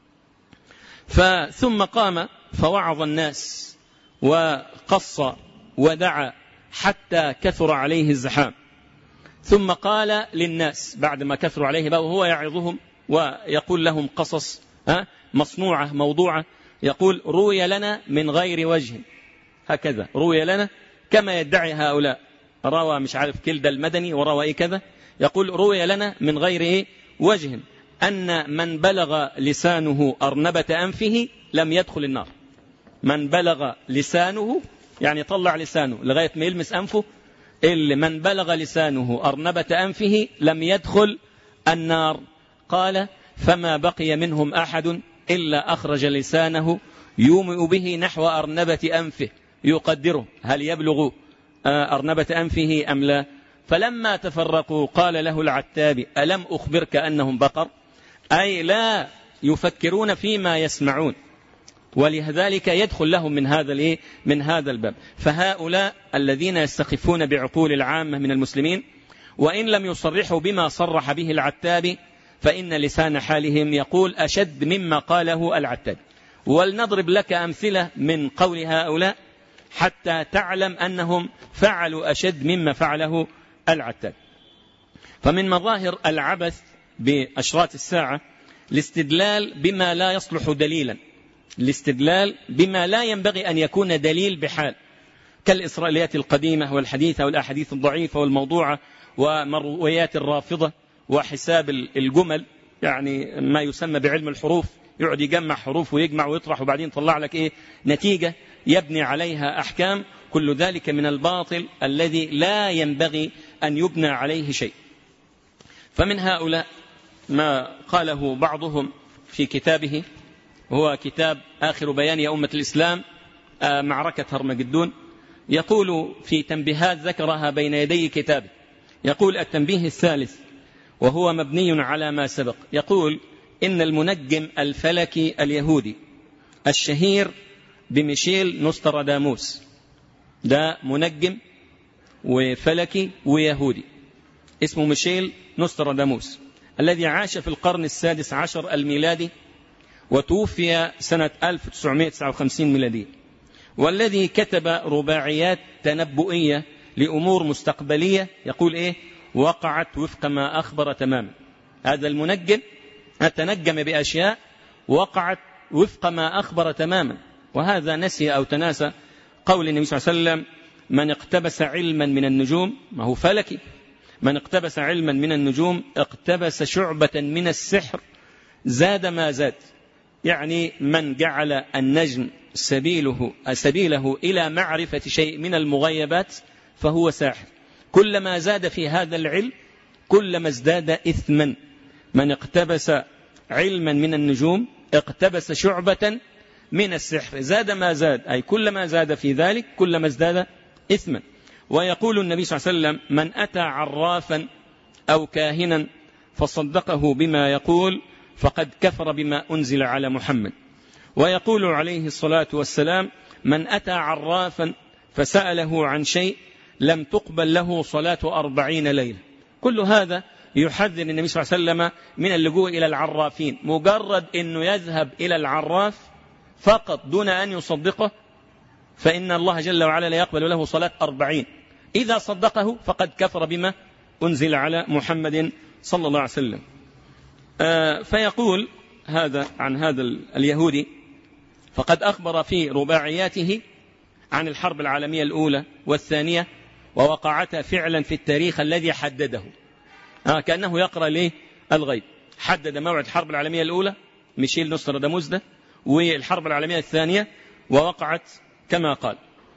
ثم قام فوعظ الناس وقص ودعا حتى كثر عليه الزحام، ثم قال للناس بعد ما كثروا عليه بقى وهو يعظهم ويقول لهم قصص مصنوعة موضوعة، يقول: روي لنا من غير وجه، هكذا روي لنا كما يدعي هؤلاء، روى مش عارف كلد المدني وروى كذا، يقول: روي لنا من غير وجه أن من بلغ لسانه أرنبة أنفه لم يدخل النار. من بلغ لسانه يعني طلع لسانه لغاية ما يلمس أنفه، اللي من بلغ لسانه أرنبة أنفه لم يدخل النار. قال: فما بقي منهم أحد إلا أخرج لسانه يومئ به نحو أرنبة أنفه يقدره هل يبلغ أرنبة أنفه أم لا. فلما تفرقوا قال له العتابي: ألم أخبرك أنهم بقر؟ أي لا يفكرون فيما يسمعون، ولذلك يدخل لهم من هذا الباب. فهؤلاء الذين يستخفون بعقول العامة من المسلمين وإن لم يصرحوا بما صرح به العتابي فإن لسان حالهم يقول أشد مما قاله العتابي. ولنضرب لك أمثلة من قول هؤلاء حتى تعلم أنهم فعلوا أشد مما فعله العتابي. فمن مظاهر العبث بأشراط الساعة الاستدلال بما لا يصلح دليلا، الاستدلال بما لا ينبغي أن يكون دليل بحال، كالإسرائيليات القديمة والحديثة والأحاديث الضعيفة والموضوعة ومرويات الرافضة وحساب الجمل، يعني ما يسمى بعلم الحروف، يقعد يجمع حروف ويجمع ويطرح وبعدين يطلع لك نتيجة يبني عليها أحكام. كل ذلك من الباطل الذي لا ينبغي أن يبنى عليه شيء. فمن هؤلاء ما قاله بعضهم في كتابه، هو كتاب آخر بيان يا أمة الإسلام معركة هرمجدون، يقول في تنبيهات ذكرها بين يدي كتابه، يقول التنبيه الثالث وهو مبني على ما سبق، يقول إن المنجم الفلكي اليهودي الشهير بميشيل نوستراداموس، ده منجم وفلكي ويهودي اسمه ميشيل نوستراداموس، الذي عاش في القرن السادس عشر الميلادي وتوفي سنة 1959 ميلادية، والذي كتب رباعيات تنبؤية لأمور مستقبلية، يقول وقعت وفق ما أخبر تماما. هذا المنجم تنجم بأشياء وقعت وفق ما أخبر تماما، وهذا نسي أو تناسى قول النبي صلى الله عليه وسلم من اقتبس علما من النجوم، ما هو فلكي، من اقتبس علما من النجوم اقتبس شعبة من السحر زاد ما زاد، يعني من جعل النجم سبيله إلى معرفة شيء من المغيبات فهو ساحر، كلما زاد في هذا العلم كلما ازداد إثما. من اقتبس علما من النجوم اقتبس شعبة من السحر زاد ما زاد، أي كلما زاد في ذلك كلما ازداد إثما. ويقول النبي صلى الله عليه وسلم من أتى عرافا أو كاهنا فصدقه بما يقول فقد كفر بما أنزل على محمد. ويقول عليه الصلاة والسلام من أتى عرافا فسأله عن شيء لم تقبل له صلاة 40 ليلة. كل هذا يحذر النبي صلى الله عليه وسلم من اللجوء إلى العرافين، مجرد أنه يذهب إلى العراف فقط دون أن يصدقه فإن الله جل وعلا لا يقبل له صلاة 40، إذا صدقه فقد كفر بما أنزل على محمد صلى الله عليه وسلم. فيقول هذا عن هذا اليهودي فقد أخبر في رباعياته عن الحرب العالمية الأولى والثانية ووقعتها فعلا في التاريخ الذي حدده، كأنه يقرأ له الغيب. حدد موعد الحرب العالمية الأولى ميشيل نوستراداموس ده، والحرب العالمية الثانية ووقعت كما قال.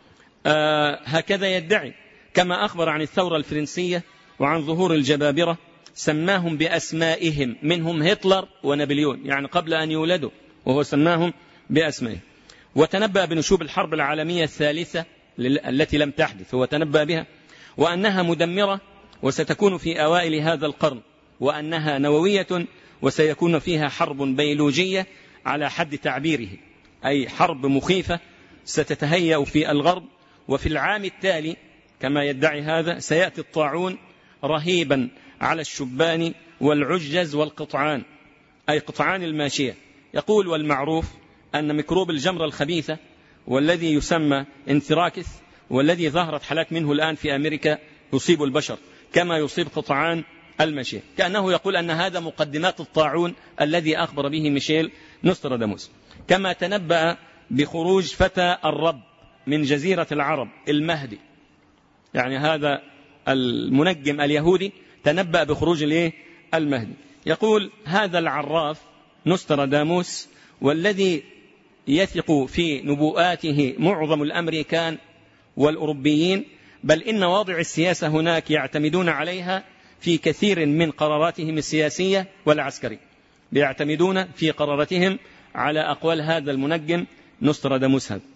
هكذا يدعي. كما أخبر عن الثورة الفرنسية وعن ظهور الجبابرة سماهم بأسمائهم، منهم هتلر ونابليون، يعني قبل أن يولدوا وهو سماهم بأسمائهم. وتنبأ بنشوب الحرب العالمية الثالثة التي لم تحدث، هو تنبأ بها وأنها مدمرة وستكون في أوائل هذا القرن، وأنها نووية وسيكون فيها حرب بيولوجية على حد تعبيره، أي حرب مخيفة ستتهيأ في الغرب. وفي العام التالي كما يدعي هذا سيأتي الطاعون رهيبا على الشبان والعجز والقطعان، أي قطعان الماشية. يقول والمعروف أن ميكروب الجمرة الخبيثة والذي يسمى انثراكس والذي ظهرت حالات منه الآن في أمريكا يصيب البشر كما يصيب قطعان الماشية، كأنه يقول أن هذا مقدمات الطاعون الذي أخبر به ميشيل نوستراداموس. كما تنبأ بخروج فتى الرب من جزيرة العرب المهدي، يعني هذا المنجم اليهودي تنبأ بخروج المهدي. يقول هذا العراف نوستراداموس والذي يثق في نبوءاته معظم الأمريكان والأوروبيين، بل إن واضع السياسة هناك يعتمدون عليها في كثير من قراراتهم السياسية والعسكرية، يعتمدون في قراراتهم على أقوال هذا المنجم نوستراداموس. هذا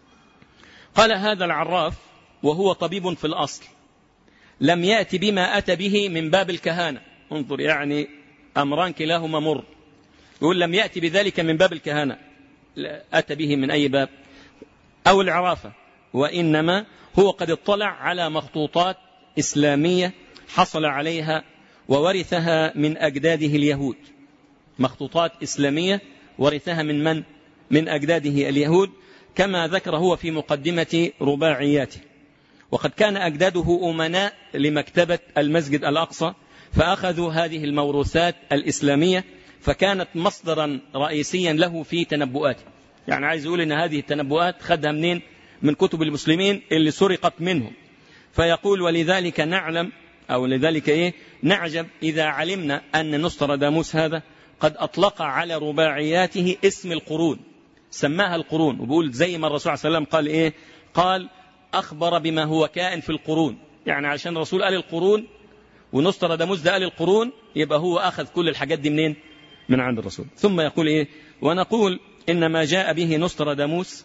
قال هذا العراف وهو طبيب في الأصل لم يأتي بما أتى به من باب الكهانة. انظر، يعني أمران كلاهما مر. يقول لم يأتي بذلك من باب الكهانة، أتى به من أي باب أو العرافة، وإنما هو قد اطلع على مخطوطات إسلامية حصل عليها وورثها من أجداده اليهود، مخطوطات إسلامية ورثها من أجداده اليهود، كما ذكر هو في مقدمة رباعياته. وقد كان أجداده أمناء لمكتبة المسجد الأقصى، فأخذوا هذه الموروثات الإسلامية فكانت مصدرا رئيسيا له في تنبؤاته. يعني عايز يقول إن هذه التنبؤات خدها منين؟ من كتب المسلمين اللي سرقت منهم. فيقول ولذلك نعلم أو لذلك نعجب إذا علمنا أن نصطرداموس هذا قد أطلق على رباعياته اسم القرون، سماها القرون، وبيقول زي ما الرسول صلى الله عليه وسلم قال قال أخبر بما هو كائن في القرون. يعني عشان الرسول قال القرون ونصطرداموس ده قال القرون، يبقى هو أخذ كل الحاجات دي منين؟ من عند الرسول. ثم يقول ونقول إن ما جاء به نصطرداموس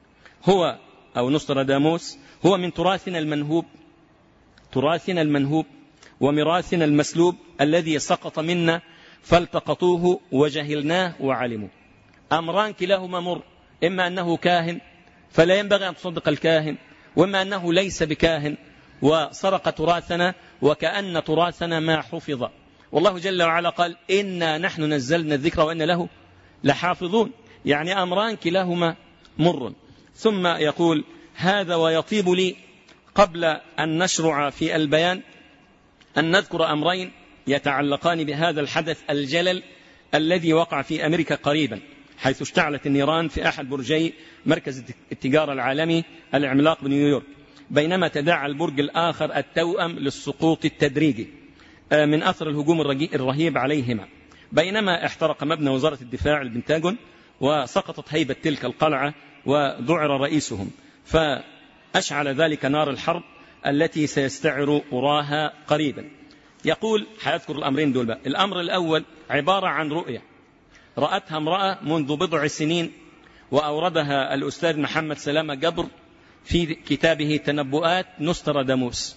هو من تراثنا المنهوب وميراثنا المسلوب الذي سقط منا فالتقطوه وجهلناه وعلموا. أمران كلاهما مر، إما أنه كاهن فلا ينبغي أن تصدق الكاهن، وإما أنه ليس بكاهن وسرق تراثنا وكأن تراثنا ما حفظ. والله جل وعلا قال إنا نحن نزلنا الذكر وإن له لحافظون. يعني أمران كلاهما مر. ثم يقول هذا ويطيب لي قبل أن نشرع في البيان أن نذكر أمرين يتعلقان بهذا الحدث الجلل الذي وقع في أمريكا قريبا، حيث اشتعلت النيران في أحد برجي مركز التجارة العالمي العملاق بنيويورك، بينما تداعى البرج الآخر التوأم للسقوط التدريجي من أثر الهجوم الرهيب عليهما، بينما احترق مبنى وزارة الدفاع البنتاجون وسقطت هيبة تلك القلعة وذعر رئيسهم، فأشعل ذلك نار الحرب التي سيستعر أراها قريبا. يقول هيذكر الأمرين دول بقى. الأمر الأول عبارة عن رؤية رأتها امرأة منذ بضع سنين، وأوردها الأستاذ محمد سلامة جبر في كتابه تنبؤات نصطرداموس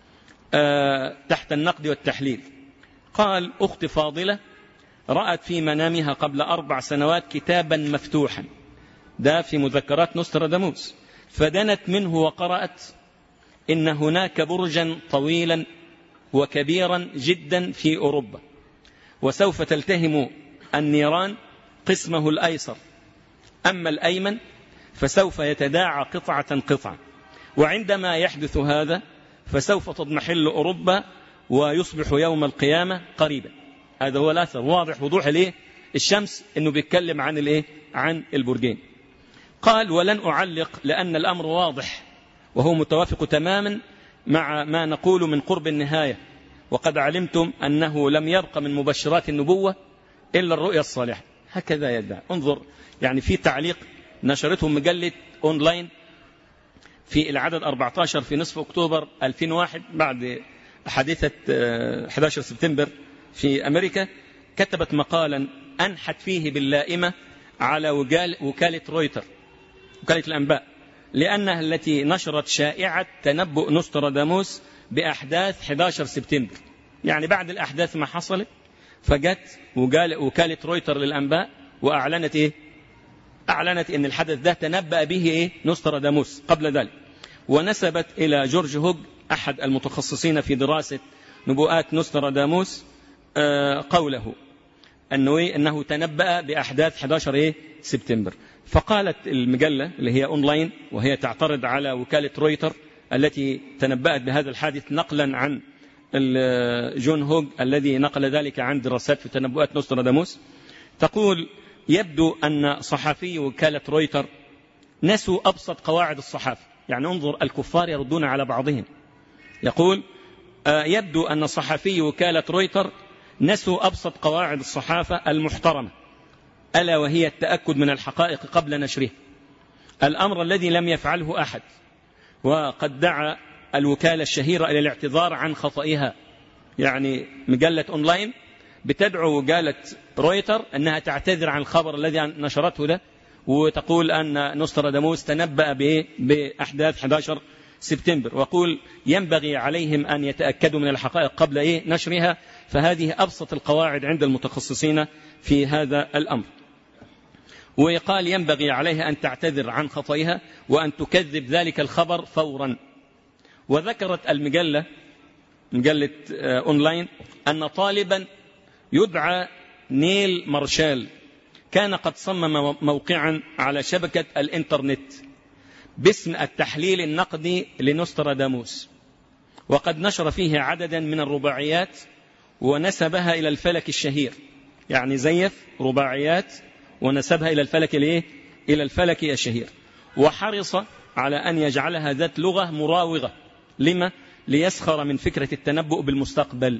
تحت النقد والتحليل. قال أخت فاضلة رأت في منامها قبل 4 سنوات كتابا مفتوحا، ده في مذكرات نصطرداموس، فدنت منه وقرأت إن هناك برجا طويلا وكبيرا جدا في أوروبا، وسوف تلتهم النيران قسمه الأيسر، أما الأيمن فسوف يتداعى قطعة، وعندما يحدث هذا فسوف تضمحل أوروبا ويصبح يوم القيامة قريبا. هذا هو الأثر واضح وضوح الشمس أنه بيتكلم عن البرجين. قال ولن أعلق لأن الأمر واضح وهو متوافق تماما مع ما نقول من قرب النهاية، وقد علمتم أنه لم يبق من مبشرات النبوة إلا الرؤيا الصالحة، هكذا يدعي. انظر يعني في تعليق نشرته مجلة أونلاين في العدد 14 في نصف أكتوبر 2001 بعد حادثة 11 سبتمبر في أمريكا، كتبت مقالا أنحت فيه باللائمة على وكالة رويتر، وكالة الأنباء، لأنها التي نشرت شائعة تنبؤ نصطرداموس بأحداث 11 سبتمبر. يعني بعد الأحداث ما حصلت فجت وكالة رويتر للأنباء وأعلنت أعلنت أن الحدث ده تنبأ به نصطرداموس قبل ذلك، ونسبت إلى جورج هوج أحد المتخصصين في دراسة نبوءات نصطرداموس قوله أنه تنبأ بأحداث 11 سبتمبر. فقالت المجلة اللي هي أونلاين وهي تعترض على وكالة رويتر التي تنبأت بهذا الحادث نقلا عن جون هوج الذي نقل ذلك عن دراسات في تنبؤات نصطرداموس، تقول يبدو أن صحفي وكالة رويتر نسوا أبسط قواعد الصحافة. يعني انظر الكفار يردون على بعضهم. يقول يبدو أن صحفي وكالة رويتر نسوا أبسط قواعد الصحافة المحترمة، ألا وهي التأكد من الحقائق قبل نشرها، الأمر الذي لم يفعله أحد. وقد دعا الوكالة الشهيرة إلى الاعتذار عن خطئها. يعني مجلة أونلاين بتدعو وكالة رويتر أنها تعتذر عن الخبر الذي نشرته ده، وتقول أن نصطرداموس تنبأ بأحداث 11 سبتمبر، وقول ينبغي عليهم أن يتأكدوا من الحقائق قبل نشرها، فهذه أبسط القواعد عند المتخصصين في هذا الأمر. وقال ينبغي عليها أن تعتذر عن خطئها وأن تكذب ذلك الخبر فورا. وذكرت المجلة مجلة أونلاين أن طالبا يدعى نيل مارشال كان قد صمم موقعا على شبكة الإنترنت باسم التحليل النقدي لنوستراداموس، وقد نشر فيه عددا من الرباعيات ونسبها إلى الفلك الشهير، يعني زيف رباعيات ونسبها إلى الفلك إلى الفلك الشهير، وحرص على أن يجعلها ذات لغة مراوغة. لما؟ ليسخر من فكرة التنبؤ بالمستقبل.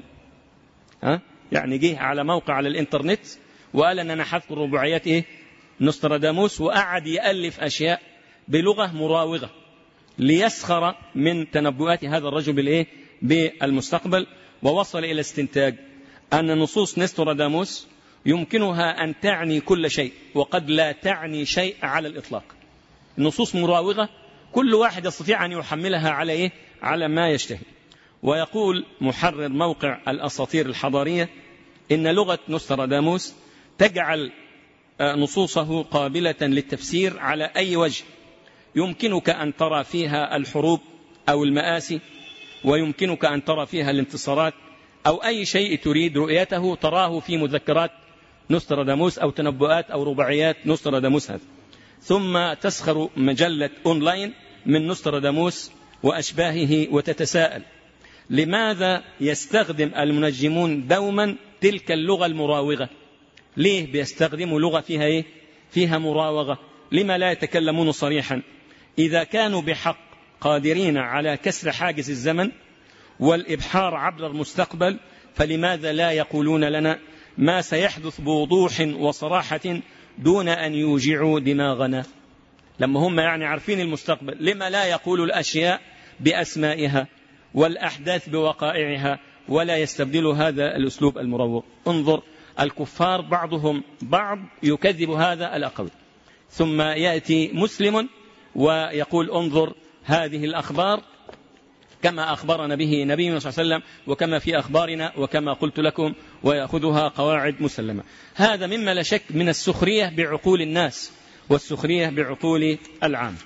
يعني جه على موقع على الإنترنت وقال أن أنا حذكر رباعيات نوستراداموس، وقعد يألف أشياء بلغة مراوغة ليسخر من تنبؤات هذا الرجل بالمستقبل. ووصل إلى استنتاج أن نصوص نوستراداموس يمكنها أن تعني كل شيء وقد لا تعني شيء على الإطلاق. النصوص مراوغة، كل واحد يستطيع أن يحملها على ما يشتهي. ويقول محرر موقع الأساطير الحضارية إن لغة نوستراداموس تجعل نصوصه قابلة للتفسير على أي وجه. يمكنك أن ترى فيها الحروب أو المآسي، ويمكنك أن ترى فيها الانتصارات، أو أي شيء تريد رؤيته تراه في مذكرات نوستراداموس أو تنبؤات أو رباعيات نوستراداموس هذا. ثم تسخر مجلة أونلاين من نوستراداموس وأشباهه وتتساءل لماذا يستخدم المنجمون دوما تلك اللغة المراوغة؟ ليه بيستخدموا لغة فيها مراوغة؟ لما لا يتكلمون صريحا؟ إذا كانوا بحق قادرين على كسر حاجز الزمن والإبحار عبر المستقبل، فلماذا لا يقولون لنا ما سيحدث بوضوح وصراحة دون أن يوجعوا دماغنا؟ لما هم يعني عارفين المستقبل، لما لا يقولوا الأشياء بأسمائها والأحداث بوقائعها ولا يستبدلوا هذا الأسلوب المروق؟ انظر، الكفار بعضهم بعض يكذب هذا الأقوال، ثم يأتي مسلم ويقول انظر هذه الأخبار كما أخبرنا به نبينا صلى الله عليه وسلم وكما في أخبارنا وكما قلت لكم، ويأخذها قواعد مسلمة. هذا مما لا شك من السخرية بعقول الناس والسخرية بعقول العام.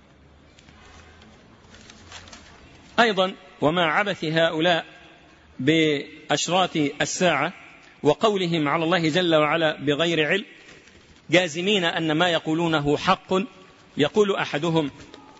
أيضا ومع عبث هؤلاء بأشراط الساعة وقولهم على الله جل وعلا بغير علم، جازمين أن ما يقولونه حق. يقول أحدهم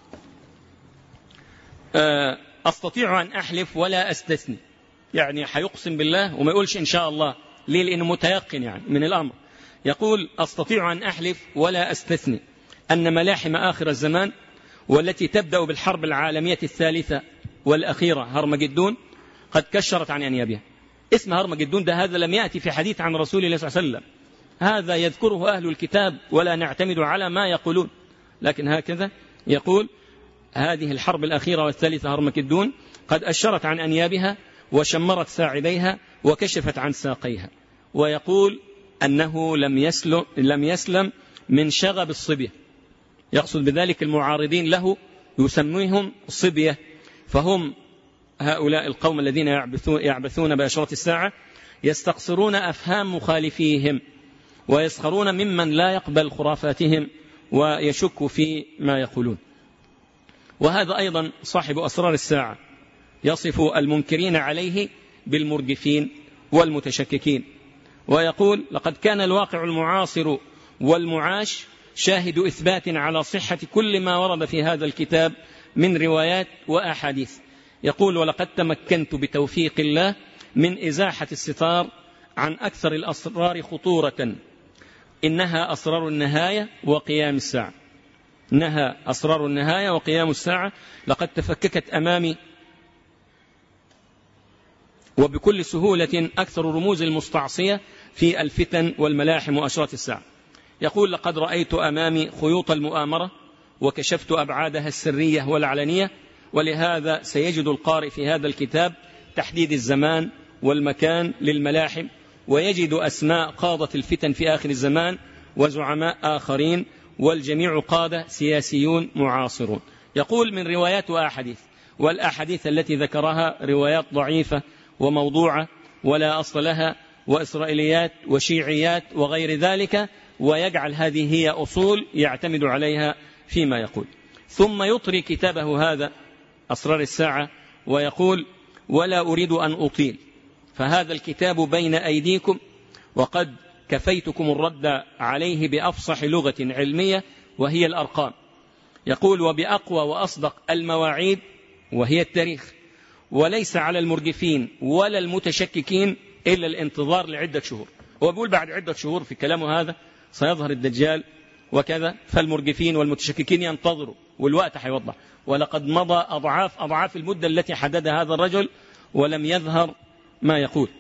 أستطيع أن أحلف ولا أستثني، يعني حيقسم بالله وما يقولش إن شاء الله. ليه؟ لأنه متيقن يعني من الأمر. يقول أستطيع أن أحلف ولا أستثني أن ملاحم آخر الزمان والتي تبدأ بالحرب العالمية الثالثة والأخيرة هرمجدون قد كشرت عن أنيابها. اسم هرمجدون ده هذا لم يأتي في حديث عن رسول الله صلى الله عليه وسلم، هذا يذكره أهل الكتاب ولا نعتمد على ما يقولون، لكن هكذا يقول هذه الحرب الأخيرة والثالثة هرمجدون قد أشرت عن أنيابها وشمرت ساعديها وكشفت عن ساقيها. ويقول أنه لم يسلم من شغب الصبية، يقصد بذلك المعارضين له يسميهم صبية، فهم هؤلاء القوم الذين يعبثون بأشراط الساعة يستقصرون أفهام مخالفيهم ويسخرون ممن لا يقبل خرافاتهم ويشك في ما يقولون. وهذا أيضا صاحب أسرار الساعة يصف المنكرين عليه بالمرجفين والمتشككين، ويقول لقد كان الواقع المعاصر والمعاش شاهد إثبات على صحة كل ما ورد في هذا الكتاب من روايات وأحاديث. يقول ولقد تمكنت بتوفيق الله من إزاحة الستار عن أكثر الأسرار خطورة، إنها أسرار النهاية وقيام الساعة. إنها أسرار النهاية وقيام الساعة لقد تفككت أمامي وبكل سهولة أكثر رموز المستعصية في الفتن والملاحم وأشراط الساعة. يقول لقد رأيت أمامي خيوط المؤامرة وكشفت أبعادها السرية والعلنية، ولهذا سيجد القارئ في هذا الكتاب تحديد الزمان والمكان للملاحم، ويجد أسماء قادة الفتن في آخر الزمان وزعماء آخرين، والجميع قادة سياسيون معاصرون. يقول من روايات وأحاديث، والأحاديث التي ذكرها روايات ضعيفة وموضوعة ولا أصل لها وإسرائيليات وشيعيات وغير ذلك، ويجعل هذه هي أصول يعتمد عليها فيما يقول. ثم يطري كتابه هذا أسرار الساعة ويقول: ولا أريد أن أطيل، فهذا الكتاب بين أيديكم وقد كفيتكم الرد عليه بأفصح لغة علمية وهي الأرقام. يقول: وبأقوى وأصدق المواعيد وهي التاريخ، وليس على المرجفين ولا المتشككين إلا الانتظار لعدة شهور. هو بيقول بعد عدة شهور في كلامه هذا سيظهر الدجال وكذا، فالمرجفين والمتشككين ينتظروا والوقت هيوضح، ولقد مضى أضعاف المدة التي حددها هذا الرجل ولم يظهر ما يقول.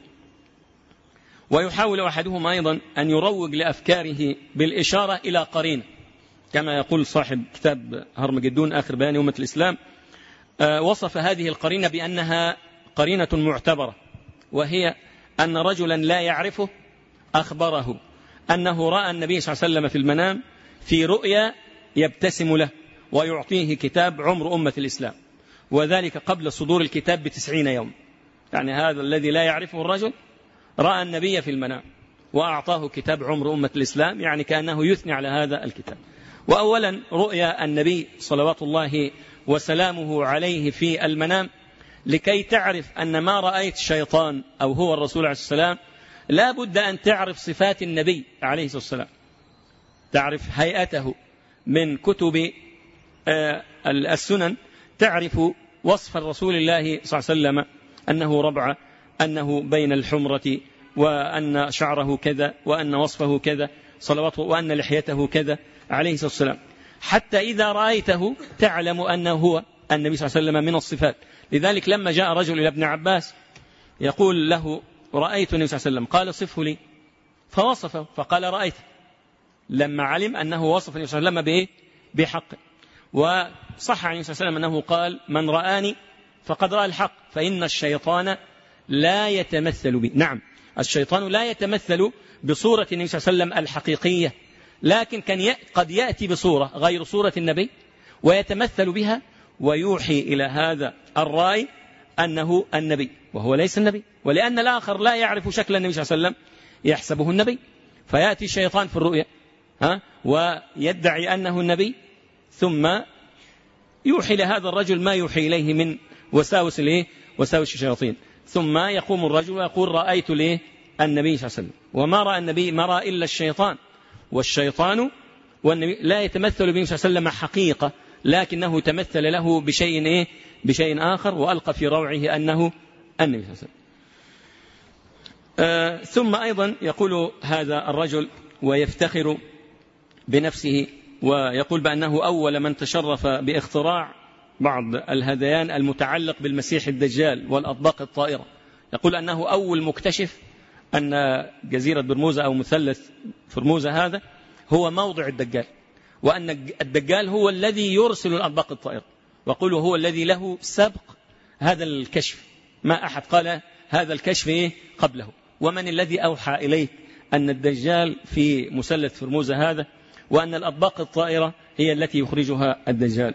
ويحاول أحدهم أيضا أن يروج لأفكاره بالإشارة إلى قرينة، كما يقول صاحب كتاب هرمجدون آخر بيان أمة الإسلام، وصف هذه القرينة بأنها قرينة معتبرة، وهي أن رجلا لا يعرفه أخبره أنه رأى النبي صلى الله عليه وسلم في المنام في رؤيا يبتسم له ويعطيه كتاب عمر أمة الإسلام، وذلك قبل صدور الكتاب ب90 يوم. يعني هذا الذي لا يعرفه الرجل رأى النبي في المنام وأعطاه كتاب عمر أمة الإسلام، يعني كأنه يثني على هذا الكتاب. وأولا رؤيا النبي صلوات الله وسلامه عليه في المنام لكي تعرف أن ما رأيت شيطان أو هو الرسول عليه السلام، لا بد أن تعرف صفات النبي عليه الصلاة والسلام، تعرف هيئته من كتب السنن، تعرف وصف الرسول الله صلى الله عليه وسلم أنه ربع، أنه بين الحمرة، وأن شعره كذا، وأن وصفه كذا صلواته، وأن لحيته كذا عليه الصلاة والسلام، حتى إذا رأيته تعلم أنه هو النبي صلى الله عليه وسلم من الصفات. لذلك لما جاء رجل إلى ابن عباس يقول له: رأيت النبي صلى الله عليه وسلم، قال: صفه لي، فوصفه فقال: رأيته. لما علم أنه وصف النبي صلى الله عليه وسلم بإيه؟ بحق. وصح عن النبي صلى الله عليه وسلم أنه قال: من رآني فقد رأى الحق، فإن الشيطان لا يتمثل بي. نعم، الشيطان لا يتمثل بصورة النبي صلى الله عليه وسلم الحقيقية، لكن قد يأتي بصورة غير صورة النبي ويتمثل بها ويوحي إلى هذا الرأي أنه النبي وهو ليس النبي، ولأن الآخر لا يعرف شكل النبي صلى الله عليه وسلم يحسبه النبي، فيأتي الشيطان في الرؤيا ويدعي أنه النبي، ثم يوحي لهذا الرجل ما يوحي إليه من وساوس الشياطين، ثم يقوم الرجل ويقول: رأيت النبي صلى الله عليه وسلم. وما رأى النبي ما رأى إلا الشيطان، والشيطان والنبي لا يتمثل به صلى الله عليه وسلم حقيقة، لكنه تمثل له بشيء آخر، وألقى في روعه أنه النبي صلى الله عليه وسلم. ثم أيضا يقول هذا الرجل ويفتخر بنفسه ويقول بأنه أول من تشرف باختراع بعض الهذيان المتعلق بالمسيح الدجال والأطباق الطائرة. يقول أنه أول مكتشف أن جزيرة برموزة أو مثلث فرموزة هذا هو موضع الدجال، وأن الدجال هو الذي يرسل الأطباق الطائرة، وقل هو الذي له سبق هذا الكشف، ما أحد قال هذا الكشف قبله. ومن الذي أوحى إليه أن الدجال في مثلث فرموزة هذا، وأن الأطباق الطائرة هي التي يخرجها الدجال.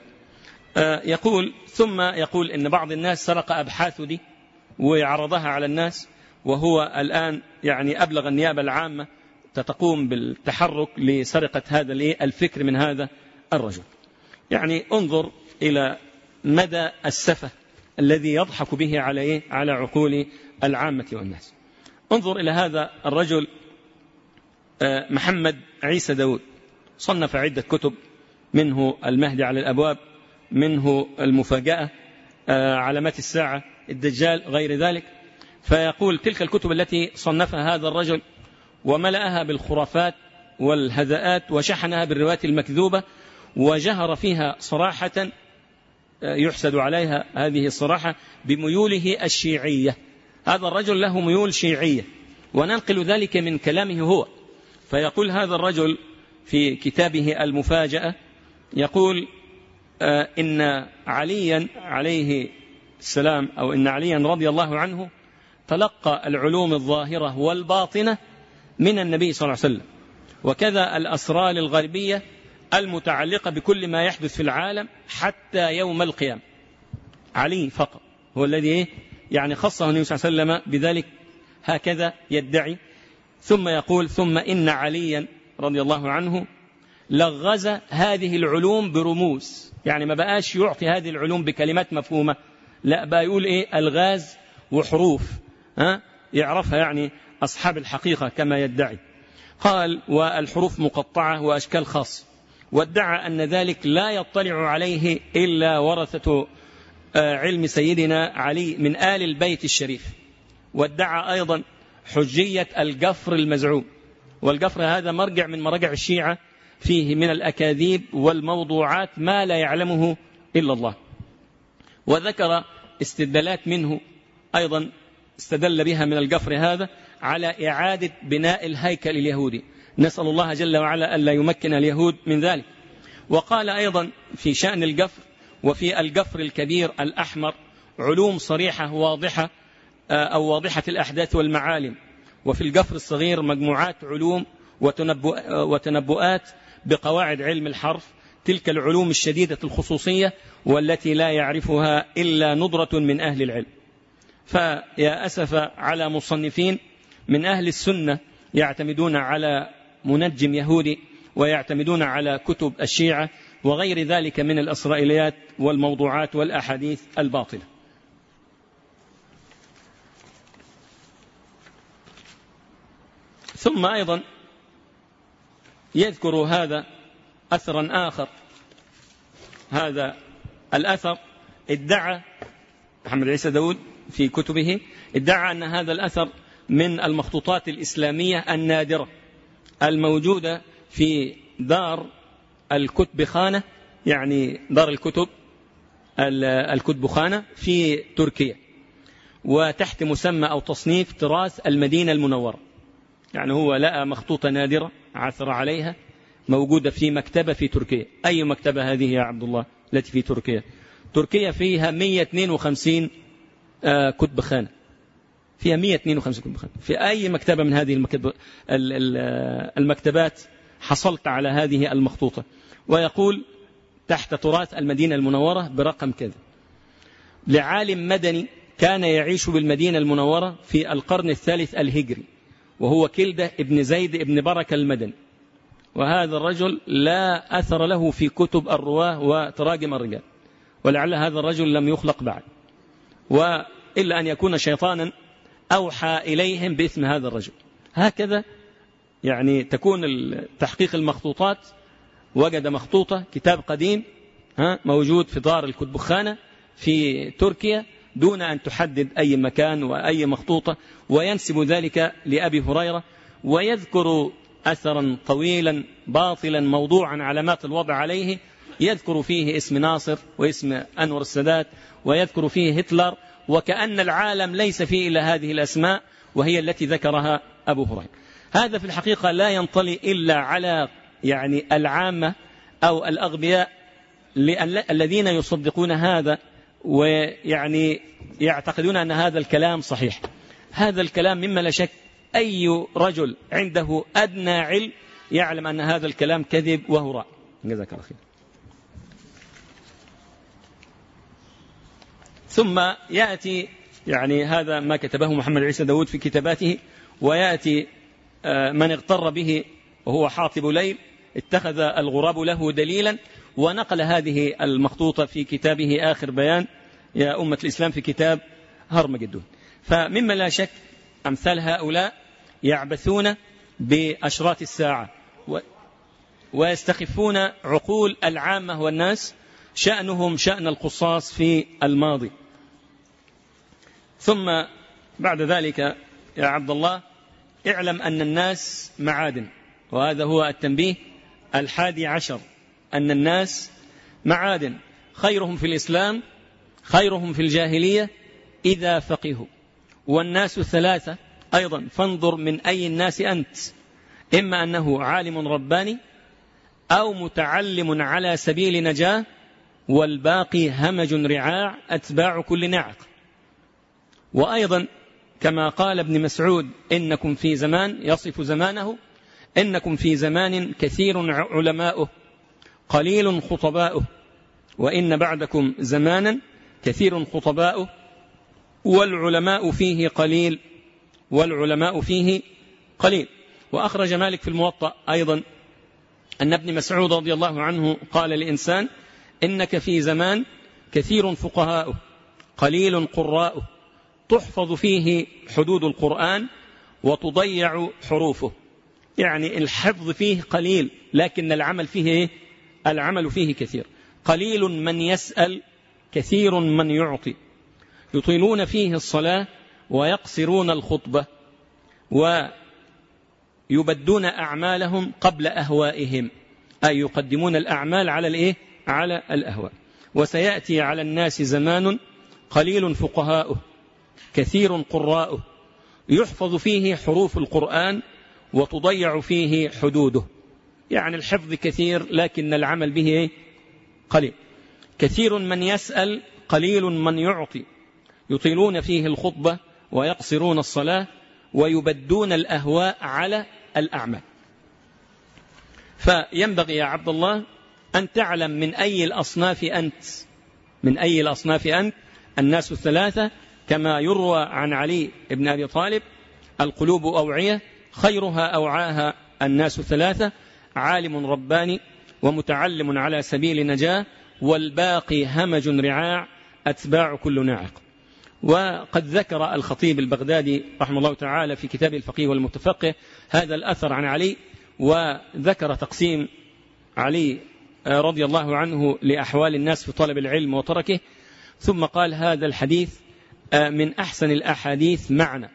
ثم يقول إن بعض الناس سرق أبحاثه دي وعرضها على الناس، وهو الآن يعني أبلغ النيابة العامة تقوم بالتحرك لسرقة هذا الفكر من هذا الرجل. يعني انظر إلى مدى السفة الذي يضحك به على عقول العامة والناس. انظر إلى هذا الرجل محمد عيسى داود، صنف عدة كتب، منه المهدي على الأبواب، منه المفاجأة، علامات الساعة، الدجال، غير ذلك. فيقول تلك الكتب التي صنفها هذا الرجل وملأها بالخرافات والهذاءات وشحنها بالروايات المكذوبة، وجهر فيها صراحة يحسد عليها هذه الصراحة بميوله الشيعية. هذا الرجل له ميول شيعية، وننقل ذلك من كلامه هو. فيقول هذا الرجل في كتابه المفاجأة، يقول إن عليا عليه السلام، أو إن عليا رضي الله عنه تلقى العلوم الظاهرة والباطنة من النبي صلى الله عليه وسلم، وكذا الأسرار الغيبية المتعلقة بكل ما يحدث في العالم حتى يوم القيامة. علي فقط هو الذي يعني خصه النبي صلى الله عليه وسلم بذلك، هكذا يدعي. ثم يقول ثم إن عليا رضي الله عنه لغز هذه العلوم برموز، يعني ما بقاش يعطي هذه العلوم بكلمات مفهومة، لا بقى يقول ألغاز وحروف يعرفها يعني أصحاب الحقيقة كما يدعي. قال والحروف مقطعة وأشكال خاصة، وادعى أن ذلك لا يطلع عليه إلا ورثة علم سيدنا علي من آل البيت الشريف. وادعى أيضا حجية الجفر المزعوم، والجفر هذا مرجع من مراجع الشيعة، فيه من الأكاذيب والموضوعات ما لا يعلمه إلا الله. وذكر استدلالات منه أيضا استدل بها من الجفر هذا على إعادة بناء الهيكل اليهودي، نسأل الله جل وعلا ألا يمكن اليهود من ذلك. وقال أيضا في شأن الجفر وفي الجفر الكبير الأحمر علوم صريحة واضحة أو واضحة الأحداث والمعالم، وفي الجفر الصغير مجموعات علوم وتنبؤات بقواعد علم الحرف، تلك العلوم الشديدة الخصوصية والتي لا يعرفها إلا ندرة من أهل العلم. فيا أسف على مصنفين من أهل السنة يعتمدون على منجم يهودي ويعتمدون على كتب الشيعة وغير ذلك من الإسرائيليات والموضوعات والأحاديث الباطلة. ثم أيضا يذكر هذا أثرا آخر. هذا الأثر ادعى محمد عيسى داود في كتبه، ادعى أن هذا الأثر من المخطوطات الإسلامية النادرة الموجودة في دار الكتب خانة، يعني دار الكتب خانة في تركيا، وتحت مسمى أو تصنيف تراث المدينة المنورة. يعني هو لقى مخطوطة نادرة عثر عليها موجودة في مكتبة في تركيا. أي مكتبة هذه يا عبد الله التي في تركيا؟ تركيا فيها 152 كتب خانة، فيها 152 كتب خانة. في أي مكتبة من هذه المكتبات حصلت على هذه المخطوطة؟ ويقول تحت تراث المدينة المنورة برقم كذا، لعالم مدني كان يعيش بالمدينة المنورة في القرن الثالث الهجري، وهو كلدة ابن زيد ابن بركة المدني. وهذا الرجل لا أثر له في كتب الرواه وتراجم الرجال، ولعل هذا الرجل لم يخلق بعد، وإلا أن يكون شيطانا أوحى إليهم باسم هذا الرجل. هكذا يعني تكون تحقيق المخطوطات. وجد مخطوطة كتاب قديم موجود في دار الكتبخانة في تركيا دون أن تحدد أي مكان وأي مخطوطة، وينسب ذلك لأبي هريرة، ويذكر أثرا طويلا باطلا موضوعا علامات الوضع عليه، يذكر فيه اسم ناصر واسم أنور السادات، ويذكر فيه هتلر، وكأن العالم ليس فيه إلا هذه الأسماء وهي التي ذكرها أبو هريرة. هذا في الحقيقة لا ينطلي إلا على يعني العامة أو الأغبياء الذين يصدقون هذا ويعني يعتقدون أن هذا الكلام صحيح. هذا الكلام مما لا شك أي رجل عنده أدنى علم يعلم أن هذا الكلام كذب وهراء. جزاك الله خير. ثم يأتي يعني هذا ما كتبه محمد عيسى داود في كتاباته، ويأتي من اغتر به وهو حاطب ليل اتخذ الغراب له دليلا، ونقل هذه المخطوطة في كتابه آخر بيان يا أمة الإسلام في كتاب هرمجدون. فمما لا شك أمثال هؤلاء يعبثون بأشراط الساعة ويستخفون عقول العامة والناس، شأنهم شأن القصاص في الماضي. ثم بعد ذلك يا عبد الله اعلم أن الناس معادن، وهذا هو التنبيه 11، أن الناس معادن، خيرهم في الإسلام خيرهم في الجاهلية إذا فقهوا، والناس ثلاثة أيضا، فانظر من أي الناس أنت، إما أنه عالم رباني أو متعلم على سبيل نجاة، والباقي همج رعاع أتباع كل ناعق. وأيضا كما قال ابن مسعود إنكم في زمان، يصف زمانه، إنكم في زمان كثير علماؤه قليل خطباؤه، وإن بعدكم زمانا كثير خطباؤه والعلماء فيه قليل. وأخرج مالك في الموطأ أيضا أن ابن مسعود رضي الله عنه قال لإنسان: إنك في زمان كثير فقهاؤه قليل قراؤه، تحفظ فيه حدود القرآن وتضيع حروفه. يعني الحفظ فيه قليل لكن العمل فيه إيه؟ العمل فيه كثير. قليل من يسأل كثير من يعطي، يطيلون فيه الصلاة ويقصرون الخطبة، ويبدون أعمالهم قبل أهوائهم، أي يقدمون الأعمال على الإيه؟ على الأهواء. وسيأتي على الناس زمان قليل فقهاؤه كثير قراؤه، يحفظ فيه حروف القرآن وتضيع فيه حدوده. يعني الحفظ كثير لكن العمل به قليل. كثير من يسأل قليل من يعطي، يطيلون فيه الخطبة ويقصرون الصلاة ويبدون الأهواء على الأعمال. فينبغي يا عبد الله أن تعلم من أي الأصناف أنت، من أي الأصناف أنت. الناس الثلاثة كما يروى عن علي بن أبي طالب: القلوب أوعية خيرها أوعاها الناس ثلاثة: عالم رباني ومتعلم على سبيل نجاة والباقي همج رعاع أتباع كل ناعق. وقد ذكر الخطيب البغدادي رحمه الله تعالى في كتاب الفقيه والمتفقه هذا الأثر عن علي، وذكر تقسيم علي رضي الله عنه لأحوال الناس في طلب العلم وتركه، ثم قال: هذا الحديث من أحسن الأحاديث معنى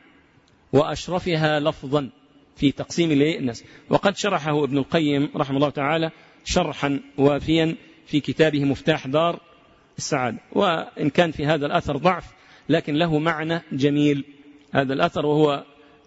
وأشرفها لفظا في تقسيم الناس. وقد شرحه ابن القيم رحمه الله تعالى شرحا وافيا في كتابه مفتاح دار السعادة. وإن كان في هذا الأثر ضعف لكن له معنى جميل هذا الأثر، وهو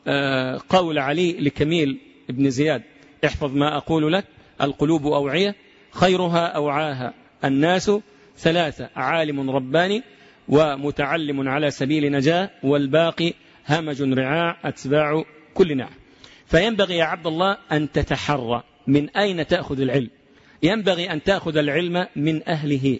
قول علي لكميل ابن زياد: احفظ ما أقول لك، القلوب أوعية خيرها أوعاها الناس ثلاثة: عالم رباني ومتعلم على سبيل نجاة والباقي همج رعاع أتباع كل ناعق. فينبغي يا عبد الله أن تتحرى من أين تأخذ العلم. ينبغي أن تأخذ العلم من أهله،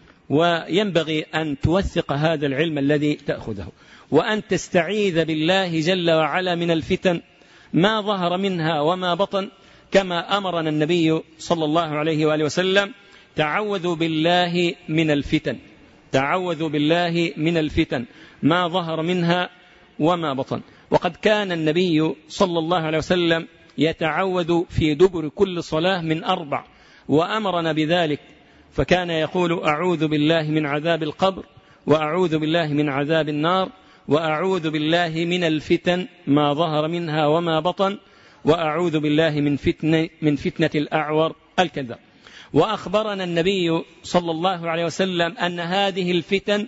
وينبغي أن توثق هذا العلم الذي تأخذه، وأن تستعيذ بالله جل وعلا من الفتن ما ظهر منها وما بطن، كما أمرنا النبي صلى الله عليه وآله وسلم: تعوذوا بالله من الفتن، تعوذوا بالله من الفتن ما ظهر منها وما بطن. وقد كان النبي صلى الله عليه وسلم يتعوذ في دبر كل صلاة من 4، وأمرنا بذلك، فكان يقول: أعوذ بالله من عذاب القبر، وأعوذ بالله من عذاب النار، وأعوذ بالله من الفتن ما ظهر منها وما بطن، وأعوذ بالله من فتنة الأعور الكذاب. وأخبرنا النبي صلى الله عليه وسلم أن هذه الفتن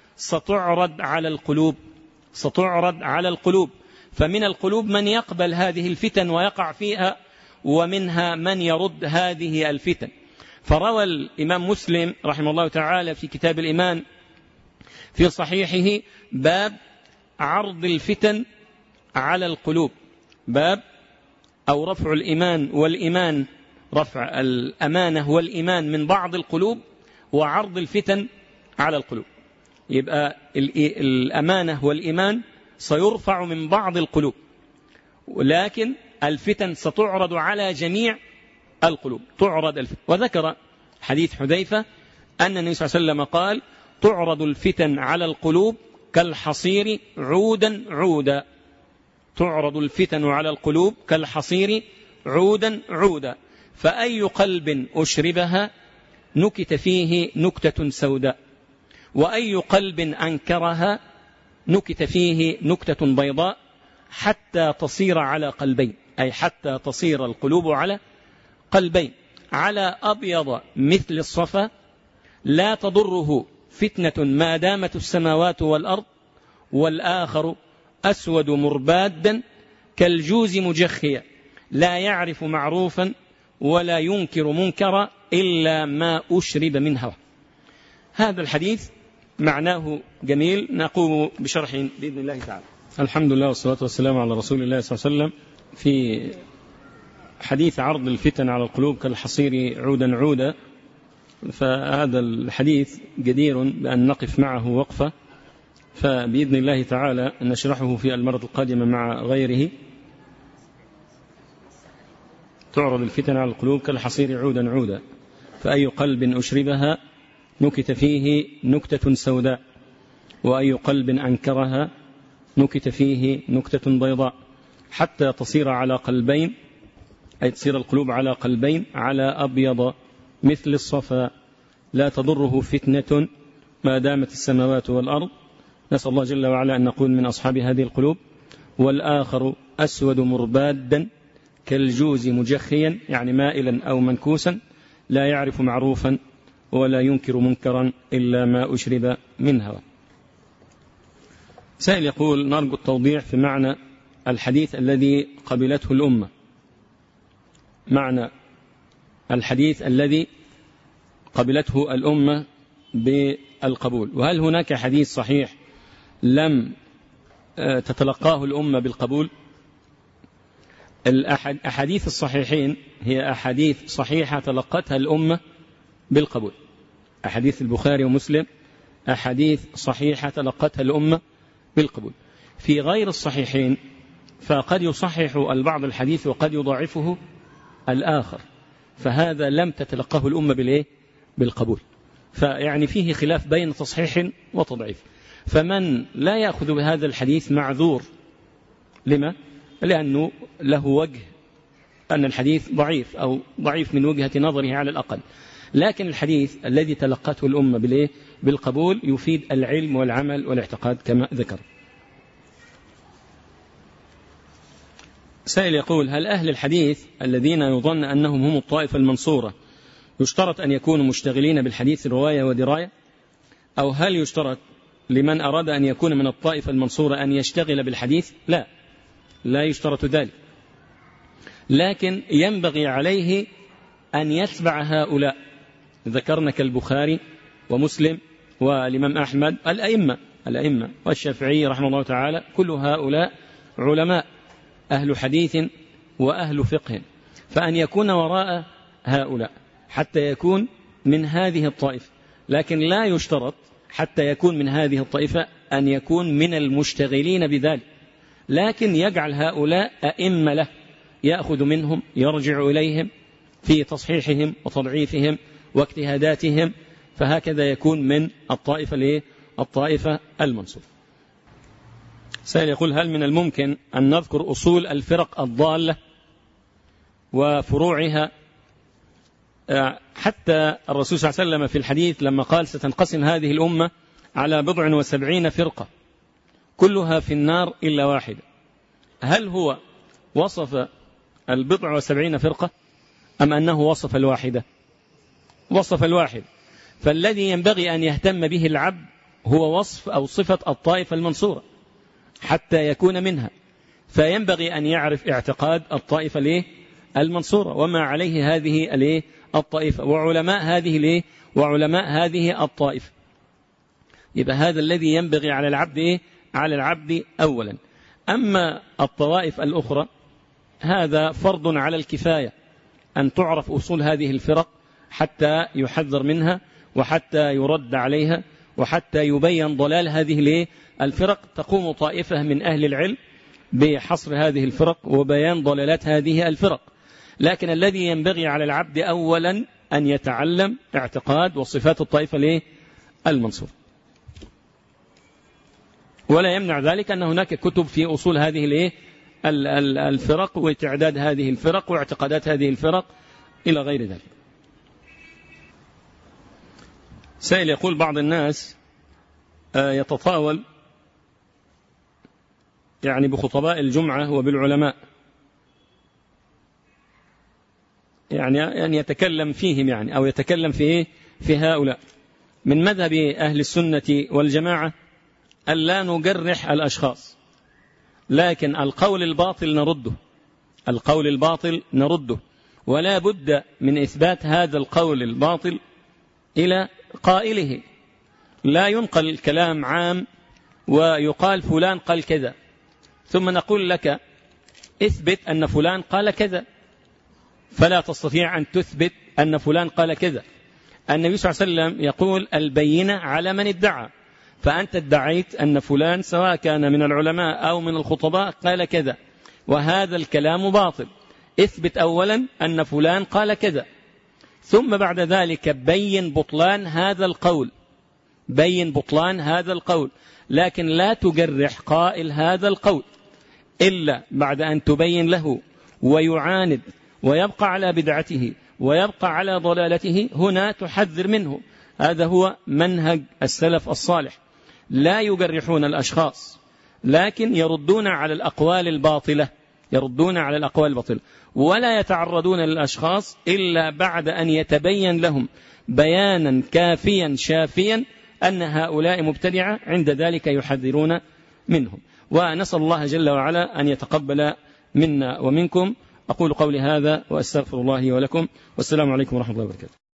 ستعرض على القلوب، ستعرض على القلوب، فمن القلوب من يقبل هذه الفتن ويقع فيها، ومنها من يرد هذه الفتن. فروى الإمام مسلم رحمه الله تعالى في كتاب الإيمان في صحيحه باب عرض الفتن على القلوب، باب أو رفع الإيمان والإيمان، رفع الأمانة والإيمان من بعض القلوب، وعرض الفتن على القلوب. يبقى الأمانة والإيمان سيرفع من بعض القلوب، ولكن الفتن ستعرض على جميع القلوب، تعرض الفتن. وذكر حديث حذيفة أن النبي صلى الله عليه وسلم قال: تعرض الفتن على القلوب كالحصير عودا عودا، تعرض الفتن على القلوب كالحصير عودا عودا، فأي قلب أشربها نكت فيه نكتة سوداء، وأي قلب أنكرها نكت فيه نكتة بيضاء، حتى تصير على قلبين، أي حتى تصير القلوب على قلبين، على أبيض مثل الصفا لا تضره فتنة ما دامت السماوات والأرض، والآخر أسود مربادا كالجوز مجخيا لا يعرف معروفا ولا ينكر منكرا إلا ما أشرب من هوى. هذا الحديث معناه جميل، نقوم بشرح بإذن الله تعالى. الحمد لله والصلاة والسلام على رسول الله صلى الله عليه وسلم. في حديث عرض الفتن على القلوب كالحصير عودا عودا، فهذا الحديث جدير بأن نقف معه وقفة، فبإذن الله تعالى نشرحه في المرة القادمة مع غيره. تعرض الفتن على القلوب كالحصير عودا عودا، فأي قلب أشربها نكت فيه نكتة سوداء، وأي قلب أنكرها نكت فيه نكتة بيضاء، حتى تصير على قلبين، أي تصير القلوب على قلبين على أبيض مثل الصفا، لا تضره فتنة ما دامت السماوات والأرض. نسأل الله جل وعلا أن نكون من أصحاب هذه القلوب. والآخر أسود مربادا كالجوز مجخيا، يعني مائلا أو منكوسا، لا يعرف معروفا ولا ينكر منكرا إلا ما أشرب من هوى. سائل يقول: نرجو التوضيح في معنى الحديث الذي قبلته الأمة، معنى الحديث الذي قبلته الأمة بالقبول، وهل هناك حديث صحيح لم تتلقاه الأمة بالقبول؟ الأحاديث الصحيحين هي أحاديث صحيحة تلقتها الأمة بالقبول، أحاديث البخاري ومسلم أحاديث صحيحة تلقتها الأمة بالقبول. في غير الصحيحين فقد يصحح البعض الحديث وقد يضاعفه الآخر، فهذا لم تتلقاه الأمة بالقبول، فيعني فيه خلاف بين تصحيح وتضعيف. فمن لا يأخذ بهذا الحديث معذور. لما؟ لأنه له وجه أن الحديث ضعيف أو ضعيف من وجهة نظره على الأقل، لكن الحديث الذي تلقته الأمة بالقبول يفيد العلم والعمل والاعتقاد كما ذكر. سائل يقول: هل أهل الحديث الذين يظن أنهم هم الطائفة المنصورة يشترط أن يكونوا مشتغلين بالحديث رواية ودراية، أو هل يشترط لمن أراد أن يكون من الطائفة المنصورة أن يشتغل بالحديث؟ لا يشترط ذلك، لكن ينبغي عليه أن يتبع هؤلاء ذكرنا كالبخاري ومسلم والإمام أحمد، الأئمة والشافعي رحمه الله تعالى، كل هؤلاء علماء أهل حديث وأهل فقه، فأن يكون وراء هؤلاء حتى يكون من هذه الطائفة. لكن لا يشترط حتى يكون من هذه الطائفة أن يكون من المشتغلين بذلك، لكن يجعل هؤلاء أئمة له، يأخذ منهم يرجع إليهم في تصحيحهم وتضعيفهم واجتهاداتهم، فهكذا يكون من الطائفة المنصورة. سائل يقول: هل من الممكن أن نذكر أصول الفرق الضالة وفروعها؟ حتى الرسول صلى الله عليه وسلم في الحديث لما قال: ستنقسم هذه الأمة على 70 فرقة كلها في النار إلا واحدة، هل هو وصف 70 فرقة أم أنه وصف الواحدة؟ وصف الواحد. فالذي ينبغي أن يهتم به العبد هو وصف أو صفة الطائفة المنصورة حتى يكون منها، فينبغي أن يعرف اعتقاد الطائفة المنصورة وما عليه هذه الطائفة وعلماء هذه الطائفة. يبقى هذا الذي ينبغي على العبد أولا. أما الطوائف الأخرى هذا فرض على الكفاية أن تعرف أصول هذه الفرق حتى يحذر منها وحتى يرد عليها وحتى يبين ضلال هذه الفرق. تقوم طائفة من أهل العلم بحصر هذه الفرق وبيان ضلالات هذه الفرق، لكن الذي ينبغي على العبد أولا أن يتعلم اعتقاد وصفات الطائفة المنصورة. ولا يمنع ذلك أن هناك كتب في أصول هذه الفرق وتعداد هذه الفرق واعتقادات هذه الفرق إلى غير ذلك. سائل يقول: بعض الناس يتطاول بخطباء الجمعة وبالعلماء، أن يتكلم فيهم أو يتكلم في هؤلاء. من مذهب أهل السنة والجماعة ألا نجرح الأشخاص، لكن القول الباطل نرده، ولا بد من إثبات هذا القول الباطل إلى قائله. لا ينقل الكلام عام ويقال فلان قال كذا ثم نقول لك اثبت أن فلان قال كذا، فلا تستطيع أن تثبت أن فلان قال كذا. النبي صلى الله عليه وسلم يقول: البينة على من ادعى، فأنت ادعيت أن فلان سواء كان من العلماء أو من الخطباء قال كذا، وهذا الكلام باطل. اثبت أولا أن فلان قال كذا، ثم بعد ذلك بين بطلان هذا القول، لكن لا تجرح قائل هذا القول إلا بعد أن تبين له ويعاند ويبقى على بدعته ويبقى على ضلالته، هنا تحذر منه. هذا هو منهج السلف الصالح، لا يجرحون الأشخاص لكن يردون على الأقوال الباطلة، ولا يتعرضون للأشخاص إلا بعد أن يتبين لهم بيانا كافيا شافيا أن هؤلاء مبتدعة، عند ذلك يحذرون منهم. ونسأل الله جل وعلا أن يتقبل منا ومنكم. أقول قولي هذا وأستغفر الله ولكم، والسلام عليكم ورحمة الله وبركاته.